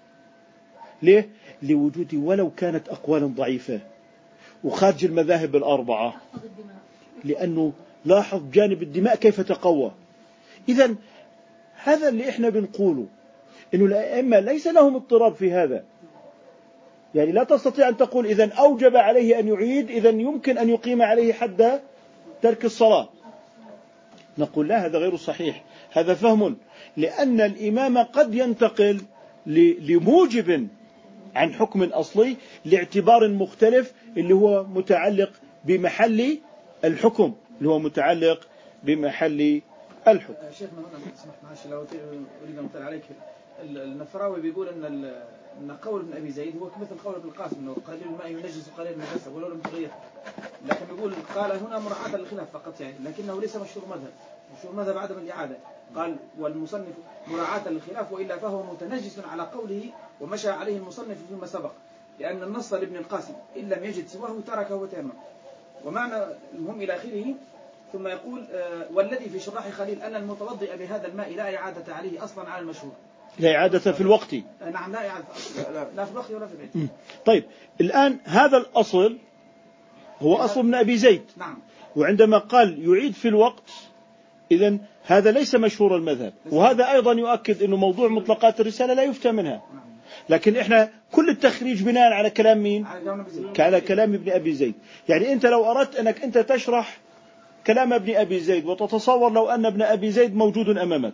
ليه؟ لوجود ولو كانت أقوال ضعيفة وخارج المذاهب الأربعة، لأنه لاحظ جانب الدماء كيف تقوى. إذن هذا اللي إحنا بنقوله، إنه الأئمة ليس لهم اضطراب في هذا. يعني لا تستطيع أن تقول إذن أوجب عليه أن يعيد، إذن يمكن أن يقيم عليه حد ترك الصلاة. نقول لا، هذا غير صحيح، هذا فهم، لأن الإمام قد ينتقل لموجب عن حكم أصلي لاعتبار مختلف اللي هو متعلق بمحل الحكم، اللي هو متعلق بمحل الحكم. شيخنا هنا اسمح معلش لو أريد أن أمثل عليك، النفراوي بيقول أن أن قول ابن أبي زيد هو مثل قول ابن القاسم أنه قليل الماء ينجس وقليل النجاسة ولو لم تغير، لكن بيقول قال هنا مراعاة للخلاف فقط، يعني لكنه ليس مشهور مذهب، مشهور مذهب عدم الإعادة. قال والمصنف مراعاة للخلاف وإلا فهو متنجس على قوله ومشى عليه المصنف فيما سبق، لأن النص لابن القاسم إن لم يجد سواه تركه وتيمم. ومعنى المهم إلى آخره. ثم يقول آه والذي في شراح خليل أن المتوضئ بهذا الماء لا إعادة عليه أصلا على المشهور. لا إعادة في الوقت. آه نعم لا إعادة لا, لا في الوقت ولا في العيد. طيب الآن هذا الأصل هو أصل ابن أبي زيد. نعم. وعندما قال يعيد في الوقت، إذن هذا ليس مشهور المذهب، وهذا أيضا يؤكد أنه موضوع مطلقات الرسالة لا يفتى منها. لكن إحنا كل التخريج بناء على كلام مين؟ على كلام ابن أبي زيد. يعني أنت لو أردت أنك أنت تشرح كلام ابن أبي زيد وتتصور لو أن ابن أبي زيد موجود أمامك،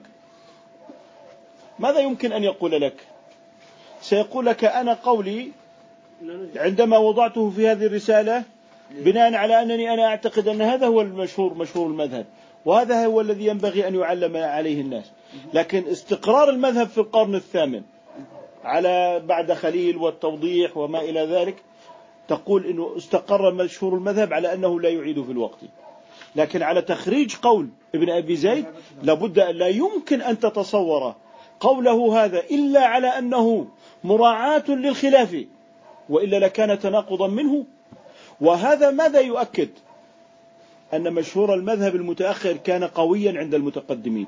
ماذا يمكن أن يقول لك؟ سيقول لك أنا قولي عندما وضعته في هذه الرسالة بناء على أنني أنا أعتقد أن هذا هو المشهور مشهور المذهب، وهذا هو الذي ينبغي أن يعلم عليه الناس. لكن استقرار المذهب في القرن الثامن على بعد خليل والتوضيح وما إلى ذلك، تقول إنه استقر مشهور المذهب على أنه لا يعيد في الوقت. لكن على تخريج قول ابن أبي زيد لابد أن لا يمكن أن تتصور قوله هذا إلا على أنه مراعاة للخلاف، وإلا لكان تناقضا منه. وهذا ماذا يؤكد؟ أن مشهور المذهب المتأخر كان قويا عند المتقدمين.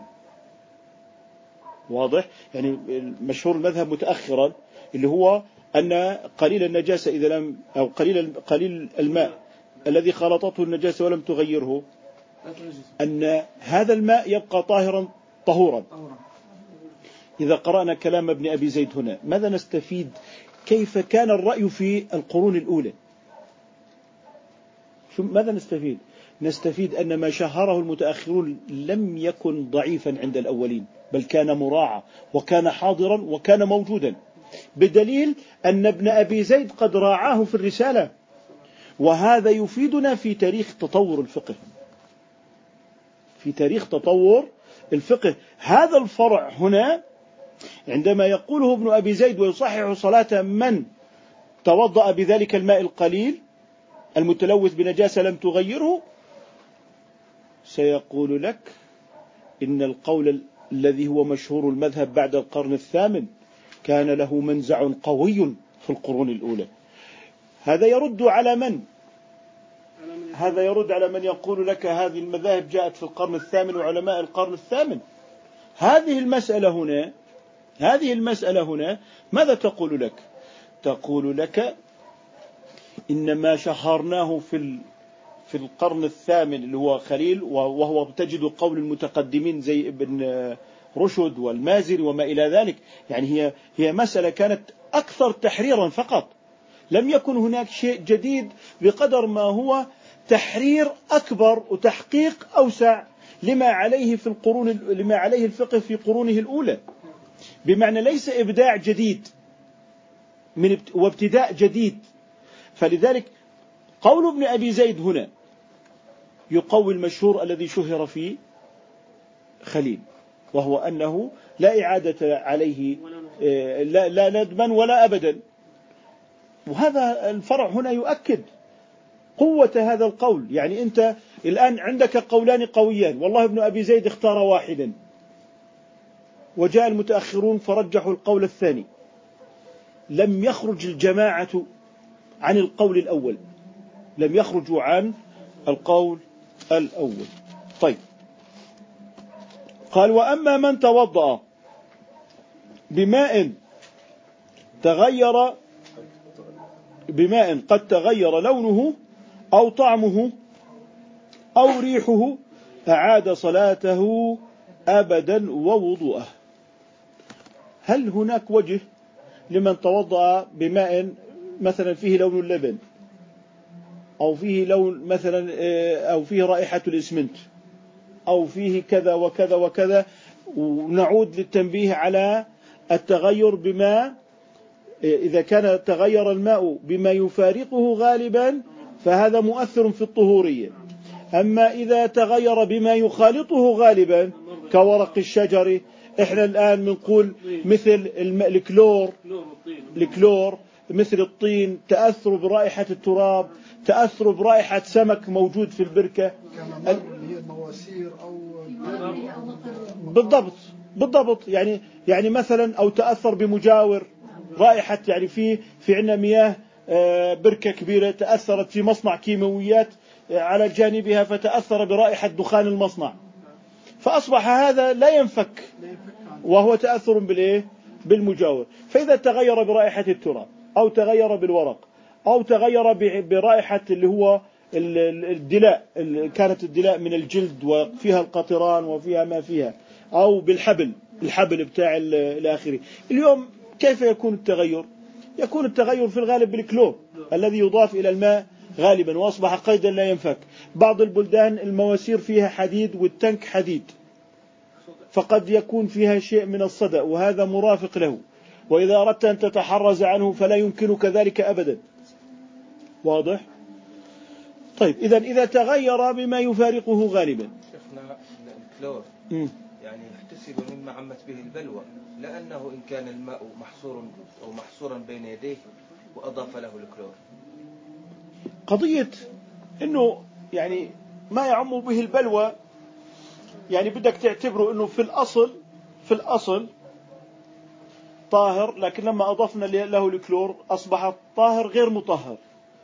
واضح؟ يعني مشهور المذهب متأخرا اللي هو أن قليل النجاسة إذا لم أو قليل قليل الماء الذي خلطته النجاسة ولم تغيره، أن هذا الماء يبقى طاهرا طهورا. إذا قرأنا كلام ابن أبي زيد هنا ماذا نستفيد؟ كيف كان الرأي في القرون الأولى؟ شو ماذا نستفيد؟ نستفيد أن ما شهره المتأخرون لم يكن ضعيفا عند الأولين، بل كان مراعى وكان حاضرا وكان موجودا، بدليل أن ابن أبي زيد قد راعاه في الرسالة. وهذا يفيدنا في تاريخ تطور الفقه، في تاريخ تطور الفقه. هذا الفرع هنا عندما يقوله ابن أبي زيد ويصحح صلاة من توضأ بذلك الماء القليل المتلوث بنجاسة لم تغيره، سيقول لك إن القول الذي هو مشهور المذهب بعد القرن الثامن كان له منزع قوي في القرون الأولى. هذا يرد على من؟ هذا يرد على من يقول لك هذه المذاهب جاءت في القرن الثامن وعلماء القرن الثامن. هذه المسألة هنا هذه المسألة هنا ماذا تقول لك؟ تقول لك إن ما شهرناه في في القرن الثامن اللي هو خليل، وهو تجد قول المتقدمين زي ابن رشد والمازري وما إلى ذلك، يعني هي هي مسألة كانت أكثر تحريرا فقط، لم يكن هناك شيء جديد بقدر ما هو تحرير أكبر وتحقيق أوسع لما عليه في القرون لما عليه الفقه في قرونه الأولى، بمعنى ليس إبداع جديد من وابتداء جديد. فلذلك قول ابن أبي زيد هنا يقوي المشهور الذي شهر فيه خليل، وهو أنه لا إعادة عليه، لا, لا ندما ولا أبدا. وهذا الفرع هنا يؤكد قوة هذا القول. يعني أنت الآن عندك قولان قويان، والله ابن أبي زيد اختار واحدا، وجاء المتأخرون فرجحوا القول الثاني، لم يخرج الجماعة عن القول الأول، لم يخرجوا عن القول الأول. طيب، قال وأما من توضأ بماء تغير بماء قد تغير لونه أو طعمه أو ريحه أعاد صلاته أبدا ووضوءه. هل هناك وجه لمن توضأ بماء مثلا فيه لون اللبن، أو فيه لون مثلا أو فيه رائحة الإسمنت، أو فيه كذا وكذا وكذا، ونعود للتنبيه على التغير بما إذا كان تغير الماء بما يفارقه غالبا فهذا مؤثر في الطهورية. أما إذا تغير بما يخالطه غالبا كورق الشجر، إحنا الآن بنقول مثل الكلور الكلور مثل الطين، تأثر برائحة التراب، تأثر برائحة سمك موجود في البركة، اللي هي المواسير أو بالضبط بالضبط. يعني يعني مثلا أو تأثر بمجاور رائحة، يعني في في عندنا مياه بركة كبيرة تأثرت في مصنع كيماويات على جانبها فتأثر برائحة دخان المصنع، فأصبح هذا لا ينفك وهو تأثر بالإيه؟ بالمجاور. فإذا تغير برائحة التراب أو تغير بالورق أو تغير برائحة اللي هو الدلاء، كانت الدلاء من الجلد وفيها القطران وفيها ما فيها، أو بالحبل الحبل بتاع الآخري. اليوم كيف يكون التغير؟ يكون التغير في الغالب بالكلور الذي يضاف إلى الماء غالبا، وأصبح قيدا لا ينفك. بعض البلدان المواسير فيها حديد والتنك حديد، فقد يكون فيها شيء من الصدأ وهذا مرافق له، وإذا أردت أن تتحرز عنه فلا يمكنك ذلك أبدا. واضح؟ طيب، إذا إذا تغير بما يفارقه غالبا. شيخنا الكلور يعني يحتسب مما عمت به البلوى، لأنه إن كان الماء محصور أو محصورا بين يديه وأضاف له الكلور. قضية إنه يعني ما يعم به البلوى، يعني بدك تعتبره إنه في الأصل في الأصل طاهر، لكن لما أضفنا له الكلور أصبح طاهر غير مطهر.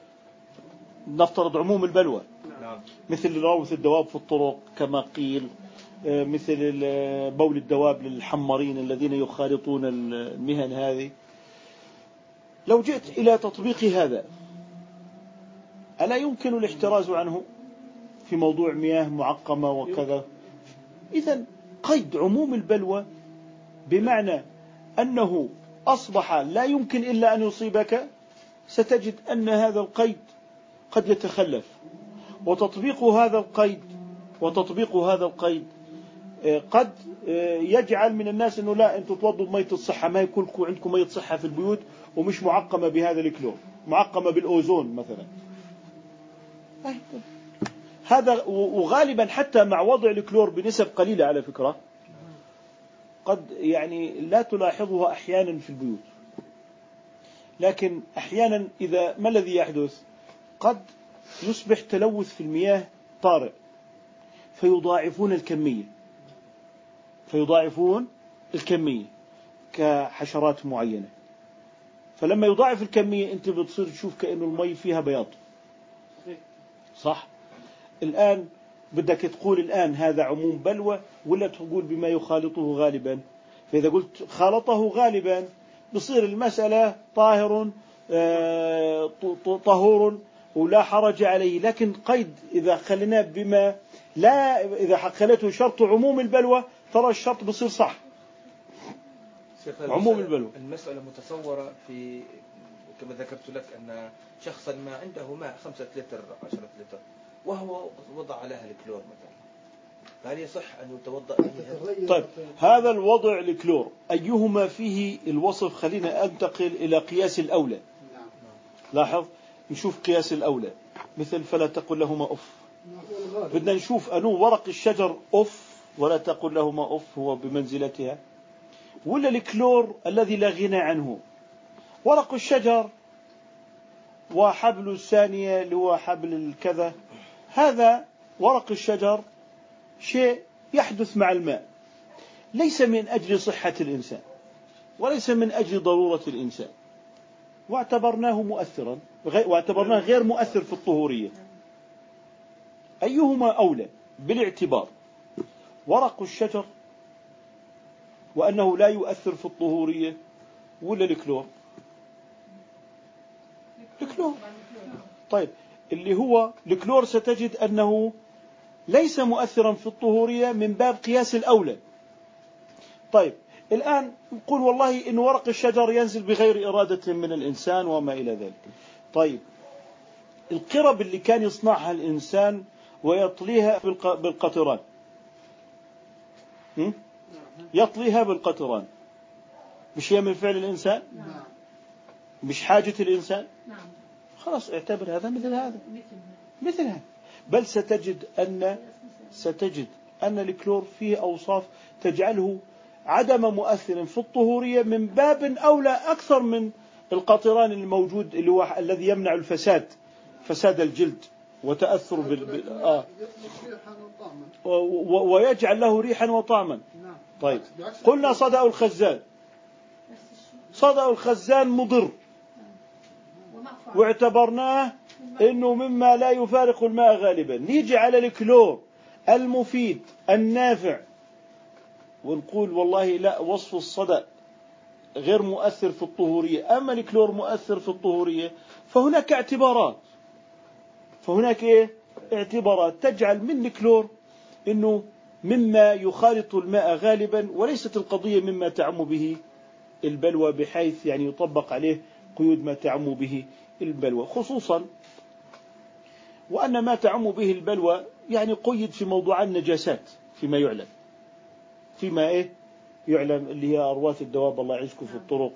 نفترض عموم البلوى مثل روث الدواب في الطرق كما قيل، مثل بول الدواب للحمارين الذين يخالطون المهن هذه. لو جئت إلى تطبيق هذا ألا يمكن الاحتراز عنه في موضوع مياه معقمة وكذا؟ إذن قيد عموم البلوى بمعنى أنه أصبح لا يمكن إلا أن يصيبك، ستجد أن هذا القيد قد يتخلف، وتطبيق هذا القيد وتطبيق هذا القيد قد يجعل من الناس أنه لا، أنتم توضوا بمية الصحة، ما يكون عندكم مية صحة في البيوت ومش معقمة بهذا الكلور، معقمة بالأوزون مثلا. هذا وغالبا حتى مع وضع الكلور بنسب قليلة على فكرة، قد يعني لا تلاحظها أحيانا في البيوت، لكن أحيانا إذا ما الذي يحدث؟ قد يصبح تلوث في المياه طارئ فيضاعفون الكمية فيضاعفون الكمية كحشرات معينة، فلما يضاعف الكمية أنت بتصير تشوف كأنه المي فيها بياض. صح؟ الآن بدك تقول الآن هذا عموم بلوى ولا تقول بما يخالطه غالبا؟ فإذا قلت خالطه غالبا بصير المسألة طاهر طهور ولا حرج عليه. لكن قيد إذا خليناه بما لا، إذا خليته شرط عموم البلوى ترى الشرط بصير صح. عموم البلوى المسألة متصورة في كما ذكرت لك أن شخصا ما عنده ماء خمسة لتر عشرة لتر وهو وضع لها الكلور مثلا، فهل يصح أن يتوضأ به؟ طيب هذا الوضع الكلور أيهما فيه الوصف؟ خلينا أنتقل إلى قياس الأولى. لاحظ نشوف قياس الأولى، مثل فلا تقل لهما أف. بدنا نشوف أنو ورق الشجر أف ولا تقل لهما أف هو بمنزلتها، ولا الكلور الذي لا غنى عنه؟ ورق الشجر وحبل الثانية اللي هو حبل الكذا، هذا ورق الشجر شيء يحدث مع الماء، ليس من أجل صحة الإنسان وليس من أجل ضرورة الإنسان، واعتبرناه مؤثرا واعتبرناه غير مؤثر في الطهورية. أيهما أولى بالاعتبار؟ ورق الشجر وأنه لا يؤثر في الطهورية، ولا الكلور؟ الكلور. طيب اللي هو الكلور ستجد أنه ليس مؤثرا في الطهورية من باب قياس الأولى. طيب الآن نقول والله إن ورق الشجر ينزل بغير إرادة من الإنسان وما إلى ذلك. طيب القرب اللي كان يصنعها الإنسان ويطليها بالقطران، يطليها بالقطران، مش هي من فعل الإنسان؟ مش حاجة الإنسان؟ خلاص اعتبر هذا مثل هذا مثل هذا. بل ستجد أن ستجد أن الكلور فيه أوصاف تجعله عدم مؤثر في الطهورية من باب أولى أكثر من القطران الموجود اللي هو الذي يمنع الفساد، فساد الجلد وتأثر بال... بال... آه. ويجعل له ريحا وطعما. طيب قلنا صدأ الخزان، صدأ الخزان مضر واعتبرناه إنه مما لا يفارق الماء غالبا. نيجي على الكلور المفيد النافع ونقول والله لا، وصف الصدأ غير مؤثر في الطهورية، أما الكلور مؤثر في الطهورية، فهناك اعتبارات فهناك إيه؟ اعتبارات تجعل من الكلور إنه مما يخالط الماء غالبا، وليست القضية مما تعم به البلوى بحيث يعني يطبق عليه قيود ما تعم به البلوى، خصوصا وأن ما تعم به البلوى يعني قيد في موضوع النجاسات فيما يعلم فيما إيه يعلم اللي هي أرواث الدواب الله يعزكم في الطرق،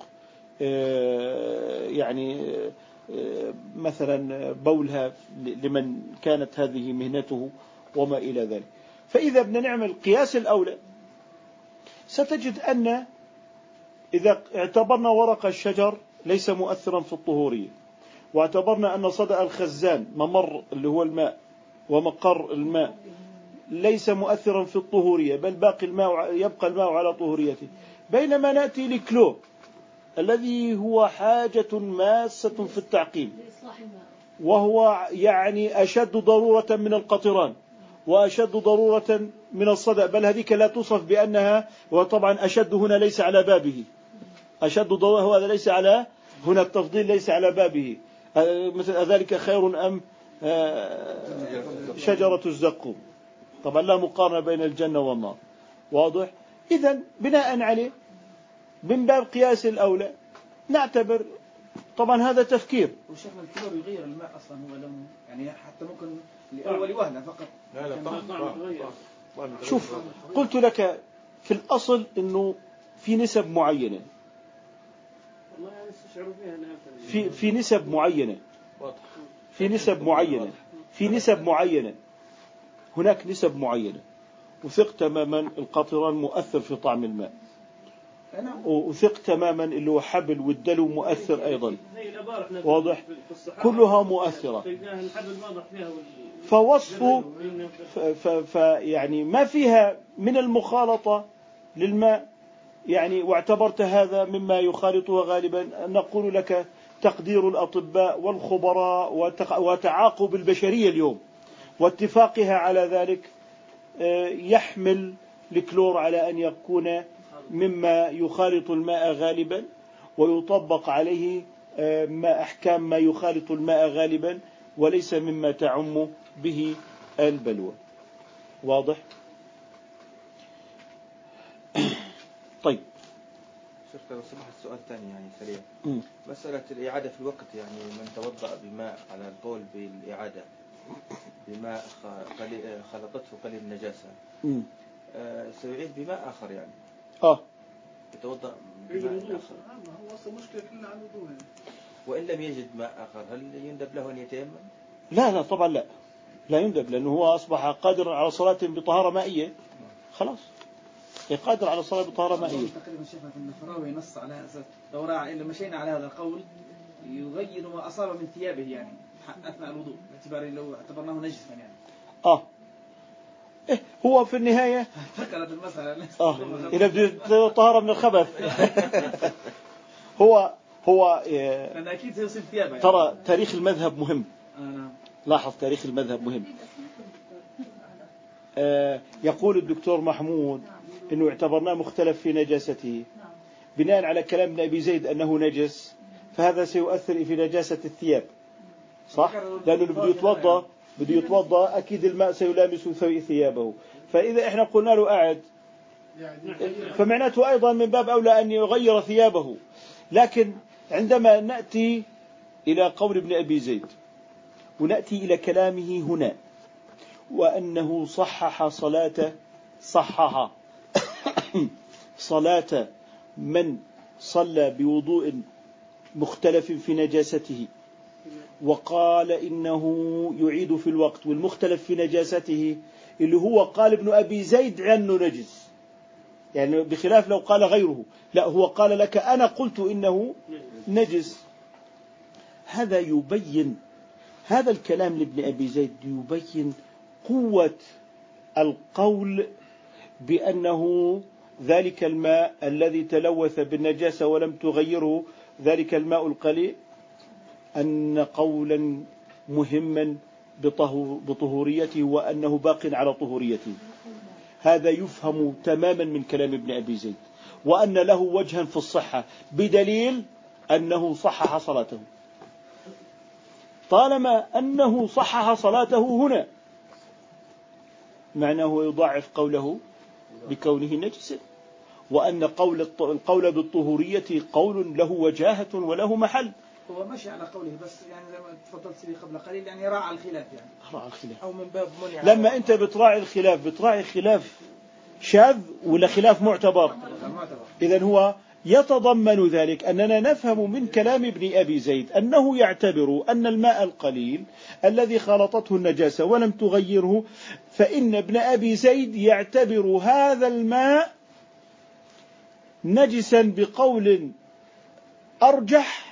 يعني مثلا بولها لمن كانت هذه مهنته وما إلى ذلك. فإذا بدنا نعمل قياس الأولى ستجد أن إذا اعتبرنا ورق الشجر ليس مؤثرا في الطهورية، واعتبرنا أن صدأ الخزان ممر اللي هو الماء ومقر الماء ليس مؤثرا في الطهورية، بل باقي الماء يبقى الماء على طهوريته، بينما نأتي لكلور الذي هو حاجة ماسة في التعقيم، وهو يعني أشد ضرورة من القطران وأشد ضرورة من الصدأ، بل هذيك لا توصف بأنها، وطبعا أشد هنا ليس على بابه، أشد ضرورة هذا ليس على هنا التفضيل ليس على بابه، مثل ذلك خير أم شجرة الزقوم، طبعا لا مقارنة بين الجنة والنار، واضح؟ إذن بناء عليه من باب قياس الأولى نعتبر، طبعا هذا تفكير. وشكل الكلور يغير الماء أصلا هو لونه، يعني حتى ممكن لأول وهلة فقط. لا لا فقط. شوف قلت لك في الأصل إنه في نسب معينة، في في نسب معينة في نسب معينة في نسب معينة هناك نسب معينة، وثق تماما القطران مؤثر في طعم الماء، وثق تماما اللي هو حبل والدلو مؤثر أيضا، واضح؟ كلها مؤثرة. فوصف فيعني ما فيها من المخالطة للماء يعني، واعتبرت هذا مما يخالطها غالبا، نقول لك تقدير الأطباء والخبراء وتعاقب البشرية اليوم واتفاقها على ذلك يحمل الكلور على أن يكون مما يخالط الماء غالبا ويطبق عليه ما أحكام ما يخالط الماء غالبا، وليس مما تعم به البلوى، واضح؟ طيب شيخ لو سمحت السؤال الثاني يعني سريع، مسألة الإعادة في الوقت، يعني من توضأ بماء على البول بالإعادة بماء خلطته قليل النجاسة آه سيعيد بماء آخر يعني آه يتوضأ بماء آخر. هو أصلا مشكلة كلها على الوضوء. وإن لم يجد ماء آخر هل يندب له أن يتيمم؟ لا لا طبعا لا لا يندب، لأنه هو أصبح قادرا على صلاة بطهارة مائية، خلاص قادر على صلاة بطهارة مائية. تقريبا شيخنا في النفراوي نص على أساس لو راعى إلا مشينا على هذا القول يغير ما أصاب من ثيابه يعني أثناء الوضوء باعتبار لو اعتبرناه نجسا يعني. آه إيه هو في النهاية فكرت المسألة آه إذا بده طهارة من الخبث هو هو لأن أكيد سيصيب ثيابه يعني. ترى تاريخ المذهب مهم. آه. لاحظ تاريخ المذهب مهم. آه يقول الدكتور محمود إنه اعتبرناه مختلف في نجاسته بناء على كلام ابن أبي زيد أنه نجس، فهذا سيؤثر في نجاسة الثياب، صح؟ لأنه بده يتوضأ بده يتوضأ أكيد الماء سيلامس ثيابه، فإذا إحنا قلنا له أعد فمعناته أيضا من باب أولى أن يغير ثيابه. لكن عندما نأتي إلى قول ابن أبي زيد ونأتي إلى كلامه هنا وأنه صحح صلاة صحح صلاة من صلى بوضوء مختلف في نجاسته وقال إنه يعيد في الوقت، والمختلف في نجاسته اللي هو قال ابن أبي زيد عنه نجس، يعني بخلاف لو قال غيره، لا هو قال لك أنا قلت إنه نجس. هذا يبين، هذا الكلام لابن أبي زيد يبين قوة القول بأنه ذلك الماء الذي تلوث بالنجاسة ولم تغيره ذلك الماء القليل أن قولا مهما بطهوريته وأنه باق على طهوريته. هذا يفهم تماما من كلام ابن أبي زيد، وأن له وجها في الصحة بدليل أنه صحح صلاته. طالما أنه صحح صلاته هنا معناه يضاعف قوله بكونه نجسا، وأن قول القول بالطهورية قول له وجاهة وله محل. هو ماشي على قوله بس يعني زي ما تفضلت سبي قبل قليل يعني راعى الخلاف يعني راعى الخلاف أو من باب منع. لما أنت بتراعي الخلاف بتراعي خلاف شاذ ولا خلاف معتبر؟ إذن هو يتضمن ذلك أننا نفهم من كلام ابن أبي زيد أنه يعتبر أن الماء القليل الذي خلطته النجاسة ولم تغيره، فإن ابن أبي زيد يعتبر هذا الماء نجسا بقول أرجح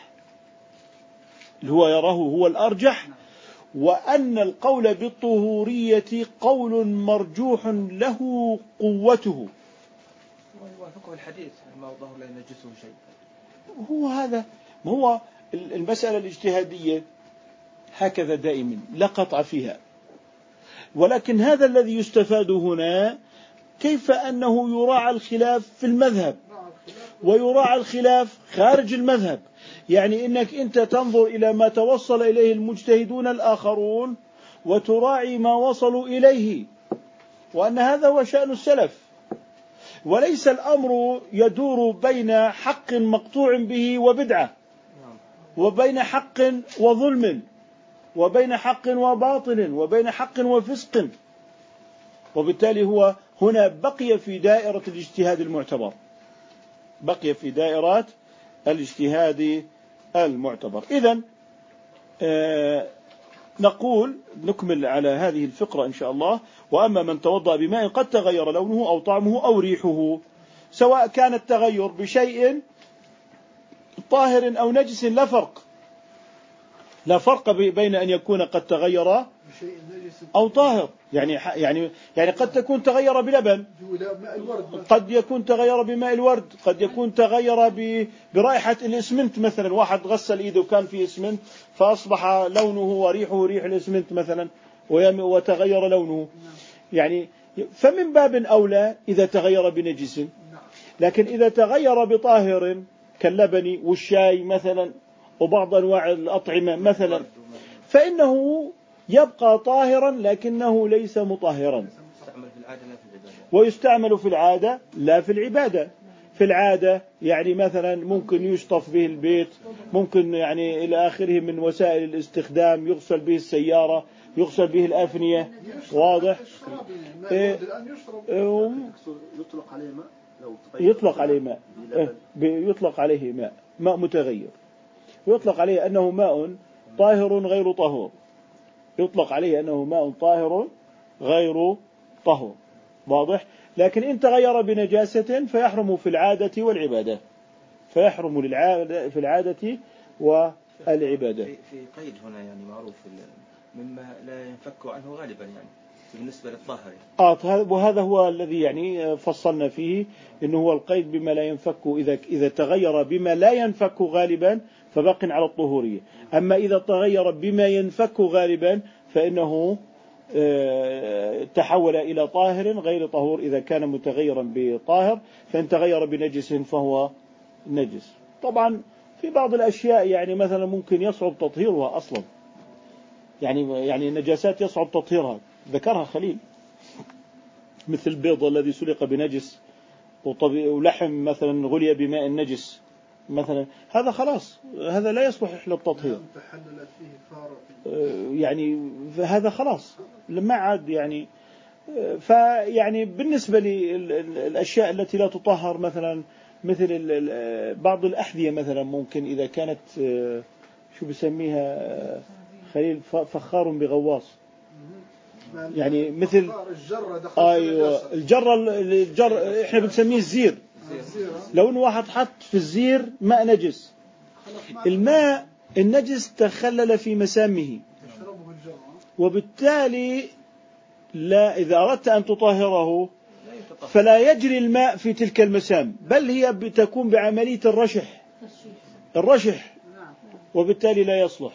اللي هو يراه هو الأرجح، وأن القول بالطهورية قول مرجوح له قوته. وفقه الحديث ما وضعه لا ينجسه شيء. هو هذا ما هو المسألة الاجتهادية هكذا دائما لا قطع فيها، ولكن هذا الذي يستفاد هنا كيف أنه يراعى الخلاف في المذهب ويراعى الخلاف خارج المذهب، يعني إنك أنت تنظر إلى ما توصل إليه المجتهدون الآخرون وتراعي ما وصلوا إليه، وأن هذا هو شأن السلف، وليس الأمر يدور بين حق مقطوع به وبدعة، وبين حق وظلم، وبين حق وباطل، وبين حق وفسق. وبالتالي هو هنا بقي في دائرة الاجتهاد المعتبر، بقي في دائرة الاجتهاد المعتبر. إذن آه نقول نكمل على هذه الفقرة إن شاء الله. وأما من توضأ بماء قد تغير لونه أو طعمه أو ريحه، سواء كان التغير بشيء طاهر أو نجس لا فرق، لا فرق بين أن يكون قد تغير أو طاهر، يعني يعني يعني قد تكون تغير بلبن، قد يكون تغير بماء الورد، قد يكون تغير برائحة الإسمنت مثلا، واحد غسل إيده وكان فيه إسمنت فأصبح لونه وريحه ريح الإسمنت مثلا وتغير لونه، يعني فمن باب أولى إذا تغير بنجس. لكن إذا تغير بطاهر كاللبن والشاي مثلا وبعض أنواع الأطعمة مثلا فإنه يبقى طاهرا لكنه ليس مطهرا، ويستعمل في العادة لا في العبادة. في العادة، يعني مثلا ممكن يشطف به البيت، ممكن يعني إلى آخره من وسائل الاستخدام، يغسل به السيارة، يغسل به الأفنية. واضح؟ إيه يطلق عليه ماء، لو يطلق عليه ماء، يطلق عليه ماء ماء متغير، ويطلق عليه أنه ماء طاهر غير طهور، يطلق عليه أنه ماء طاهر غير طهور. واضح؟ لكن إن تغير بنجاسة فيحرم في العادة والعبادة، فيحرم في العادة والعبادة. في قيد هنا يعني معروف مما لا ينفك عنه غالبا يعني بالنسبة للطاهر. آه وهذا هو الذي يعني فصلنا فيه، إنه هو القيد بما لا ينفك، إذا إذا تغير بما لا ينفك غالبا فباق على الطهورية، أما إذا تغير بما ينفك غالبا فإنه تحول إلى طاهر غير طهور إذا كان متغيرا بطاهر، فإن تغير بنجس فهو نجس. طبعا في بعض الأشياء يعني مثلا ممكن يصعب تطهيرها أصلا، يعني يعني النجاسات يصعب تطهيرها، ذكرها خليل، مثل البيض الذي سلق بنجس، ولحم مثلا غلي بماء نجس مثلا، هذا خلاص هذا لا يصلح للتطهير، يعني هذا خلاص لما عاد يعني. فيعني بالنسبة للأشياء التي لا تطهر مثلا مثل بعض الأحذية مثلا، ممكن إذا كانت شو بسميها خليل فخار بغواص، يعني مثل أيوة الجرة الجر إحنا بنسميه الزير، لو إنه واحد حط في الزير ماء نجس، الماء النجس تخلل في مسامه، وبالتالي لا إذا أردت أن تطهره فلا يجري الماء في تلك المسام، بل هي بتكون بعملية الرشح الرشح وبالتالي لا يصلح.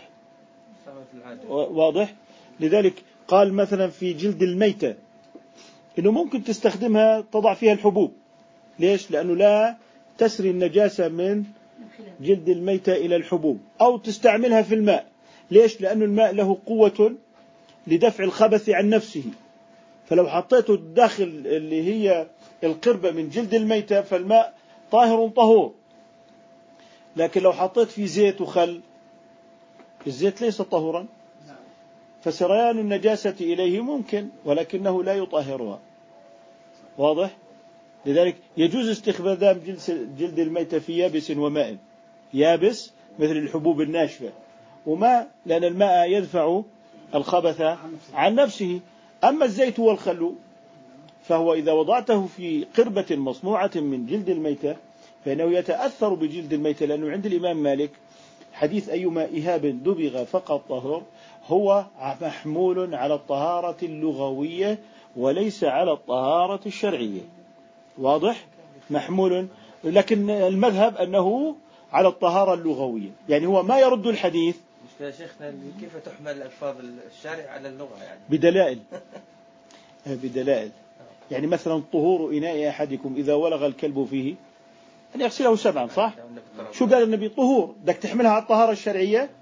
واضح؟ لذلك قال مثلا في جلد الميتة إنه ممكن تستخدمها تضع فيها الحبوب. ليش؟ لأنه لا تسري النجاسة من جلد الميتة إلى الحبوب، أو تستعملها في الماء. ليش؟ لأن الماء له قوة لدفع الخبث عن نفسه، فلو حطيته داخل اللي هي القربة من جلد الميتة فالماء طاهر طهور، لكن لو حطيت فيه زيت وخل الزيت ليس طهورا، فسريان النجاسة إليه ممكن ولكنه لا يطهرها. واضح؟ لذلك يجوز استخدام جلد الميتة في يابس وماء، يابس مثل الحبوب الناشفة، وماء لأن الماء يدفع الخبث عن نفسه. أما الزيت والخل فهو إذا وضعته في قربة مصنوعة من جلد الميتة فإنه يتأثر بجلد الميتة، لأنه عند الإمام مالك حديث أيما إهاب دبغ فقط طهر هو محمول على الطهارة اللغوية وليس على الطهارة الشرعية. واضح؟ محمول، لكن المذهب أنه على الطهارة اللغوية، يعني هو ما يرد الحديث. يا شيخنا كيف تحمل ألفاظ الشارع على اللغة يعني؟ بدلائل بدلائل يعني مثلا طهور إناء أحدكم إذا ولغ الكلب فيه أن يغسله سبعا، صح؟ شو قال النبي؟ طهور، بدك تحملها على الطهارة الشرعية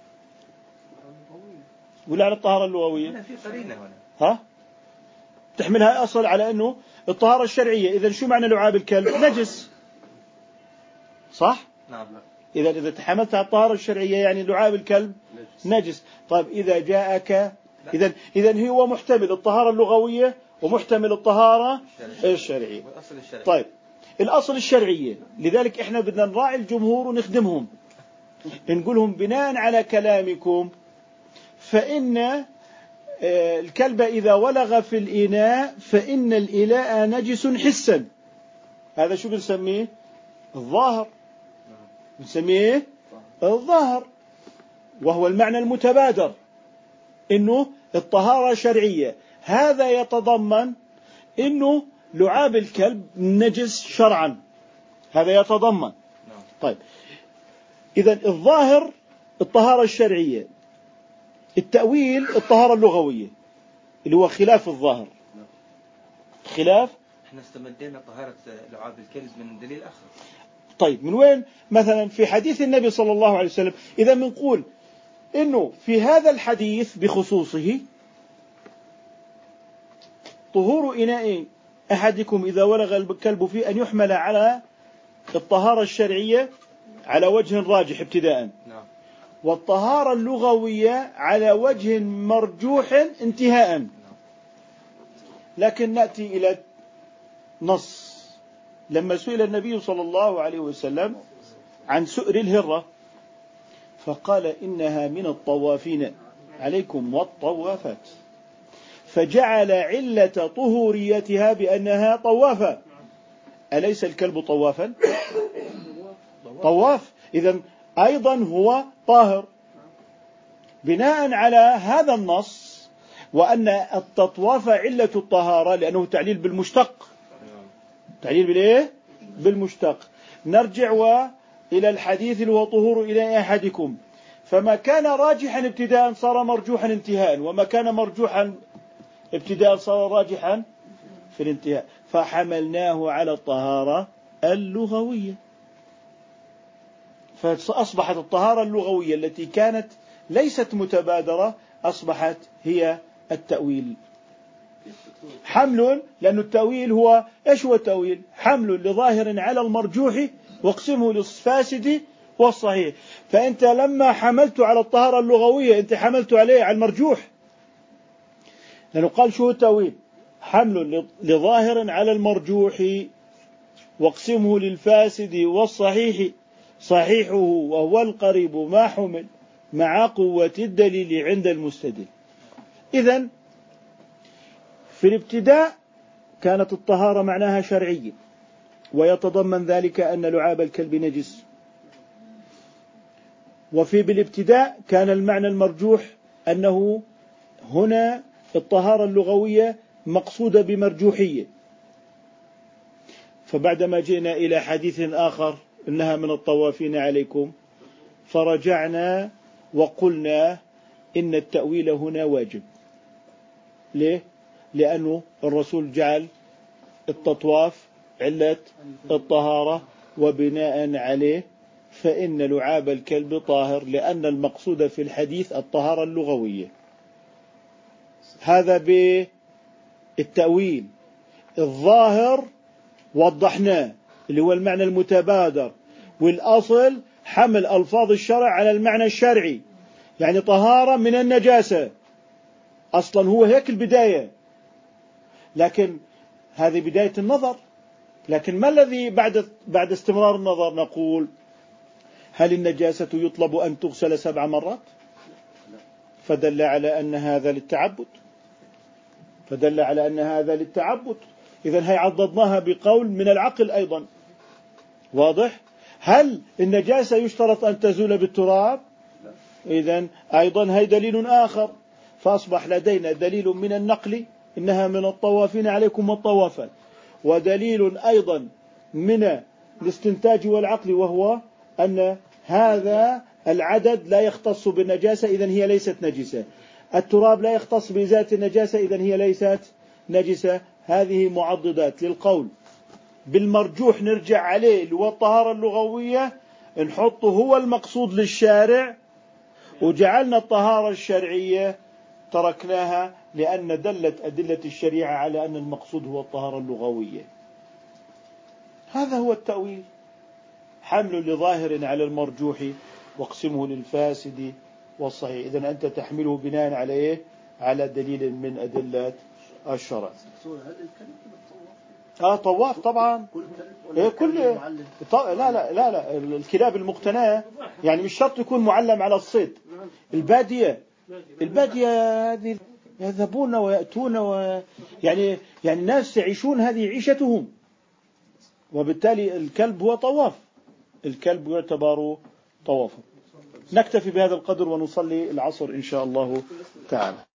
ولا على الطهارة اللغوية؟ في قرينة هنا. ها؟ تحملها أصل على أنه الطهارة الشرعية. إذا شو معنى لعاب الكلب؟ نجس، صح؟ نعم. إذا إذا تحملتها على الطهارة الشرعية يعني لعاب الكلب نجس. طيب إذا جاءك إذا إذا هو محتمل الطهارة اللغوية ومحتمل الطهارة الشرعية. طيب الأصل الشرعية، لذلك إحنا بدنا نراعي الجمهور ونخدمهم، نقولهم بناء على كلامكم فإن الكلب إذا ولغ في الإناء فإن الإناء نجس حسا. هذا شو بنسميه؟ الظاهر، بنسميه الظاهر، وهو المعنى المتبادر إنه الطهارة شرعية. هذا يتضمن إنه لعاب الكلب نجس شرعا، هذا يتضمن. طيب إذا الظاهر الطهارة الشرعية، التأويل الطهارة اللغوية اللي هو خلاف الظاهر، خلاف. احنا استمدينا طهارة لعاب الكلب من دليل آخر. طيب من وين؟ مثلا في حديث النبي صلى الله عليه وسلم، إذا بنقول إنه في هذا الحديث بخصوصه طهور إناء أحدكم إذا ولغ الكلب فيه أن يحمل على الطهارة الشرعية على وجه راجح ابتداء، نعم. والطهارة اللغوية على وجه مرجوح انتهاء. لكن نأتي إلى نص. لما سئل النبي صلى الله عليه وسلم عن سؤر الهرة فقال إنها من الطوافين عليكم والطوافات، فجعل علة طهوريتها بأنها طوافة. أليس الكلب طوافا؟ طواف، إذن أيضا هو طاهر. بناء على هذا النص وأن التطواف علة الطهارة لأنه تعليل بالمشتق، تعليل بالإيه؟ بالمشتق. نرجع إلى الحديث اللي هو طهور إلى أحدكم، فما كان راجحا ابتداء صار مرجوحا انتهاء، وما كان مرجوحا ابتداء صار راجحا في الانتهاء، فحملناه على الطهارة اللغوية. فأصبحت الطهارة اللغوية التي كانت ليست متبادرة أصبحت هي التأويل. حمل، لأن التأويل هو إيش هو التأويل؟ حمل لظاهر على المرجوح واقسمه للفاسد والصحيح. فأنت لما حملت على الطهارة اللغوية أنت حملت عليه على المرجوح، لأنه قال شو التأويل؟ حمل لظاهر على المرجوح واقسمه للفاسد والصحيح، صحيحه وهو القريب ما حمل مع قوة الدليل عند المستدل. إذن في الابتداء كانت الطهارة معناها شرعية، ويتضمن ذلك أن لعاب الكلب نجس. وفي بالابتداء كان المعنى المرجوح أنه هنا الطهارة اللغوية مقصودة بمرجوحية. فبعدما جئنا إلى حديث آخر إنها من الطوافين عليكم، فرجعنا وقلنا إن التأويل هنا واجب. ليه؟ لأنه الرسول جعل التطواف علة الطهارة، وبناء عليه فإن لعاب الكلب طاهر، لأن المقصود في الحديث الطهارة اللغوية. هذا بالتأويل. الظاهر وضحناه اللي هو المعنى المتبادر، والأصل حمل ألفاظ الشرع على المعنى الشرعي، يعني طهارة من النجاسة، أصلا هو هيك البداية. لكن هذه بداية النظر. لكن ما الذي بعد بعد استمرار النظر؟ نقول هل النجاسة يطلب أن تغسل سبع مرات؟ فدل على أن هذا للتعبد، فدل على أن هذا للتعبد. إذن هي عضدناها بقول من العقل أيضا. واضح؟ هل النجاسة يشترط أن تزول بالتراب؟ إذن أيضا هي دليل آخر. فأصبح لدينا دليل من النقل إنها من الطوافين عليكم والطوافات، ودليل أيضا من الاستنتاج والعقل، وهو أن هذا العدد لا يختص بالنجاسة، إذن هي ليست نجسة. التراب لا يختص بذات النجاسة، إذن هي ليست نجسة. هذه معضدات للقول بالمرجوح نرجع عليه اللي هو الطهارة اللغوية، نحطه هو المقصود للشارع، وجعلنا الطهارة الشرعية تركناها لأن دلت أدلة الشريعة على أن المقصود هو الطهارة اللغوية. هذا هو التأويل، حمل لظاهر على المرجوح واقسمه للفاسد والصحيح. إذن أنت تحمله بناء على إيه؟ على دليل من أدلة الشرع. آه طواف طبعا. إيه كل لا لا لا لا الكلاب المقتناة يعني مش شرط يكون معلم على الصيد. البادية البادية هذه يذهبون ويأتون و... يعني يعني الناس يعيشون هذه عيشتهم، وبالتالي الكلب هو طواف، الكلب يعتبر طوافا. نكتفي بهذا القدر ونصلي العصر إن شاء الله تعالى.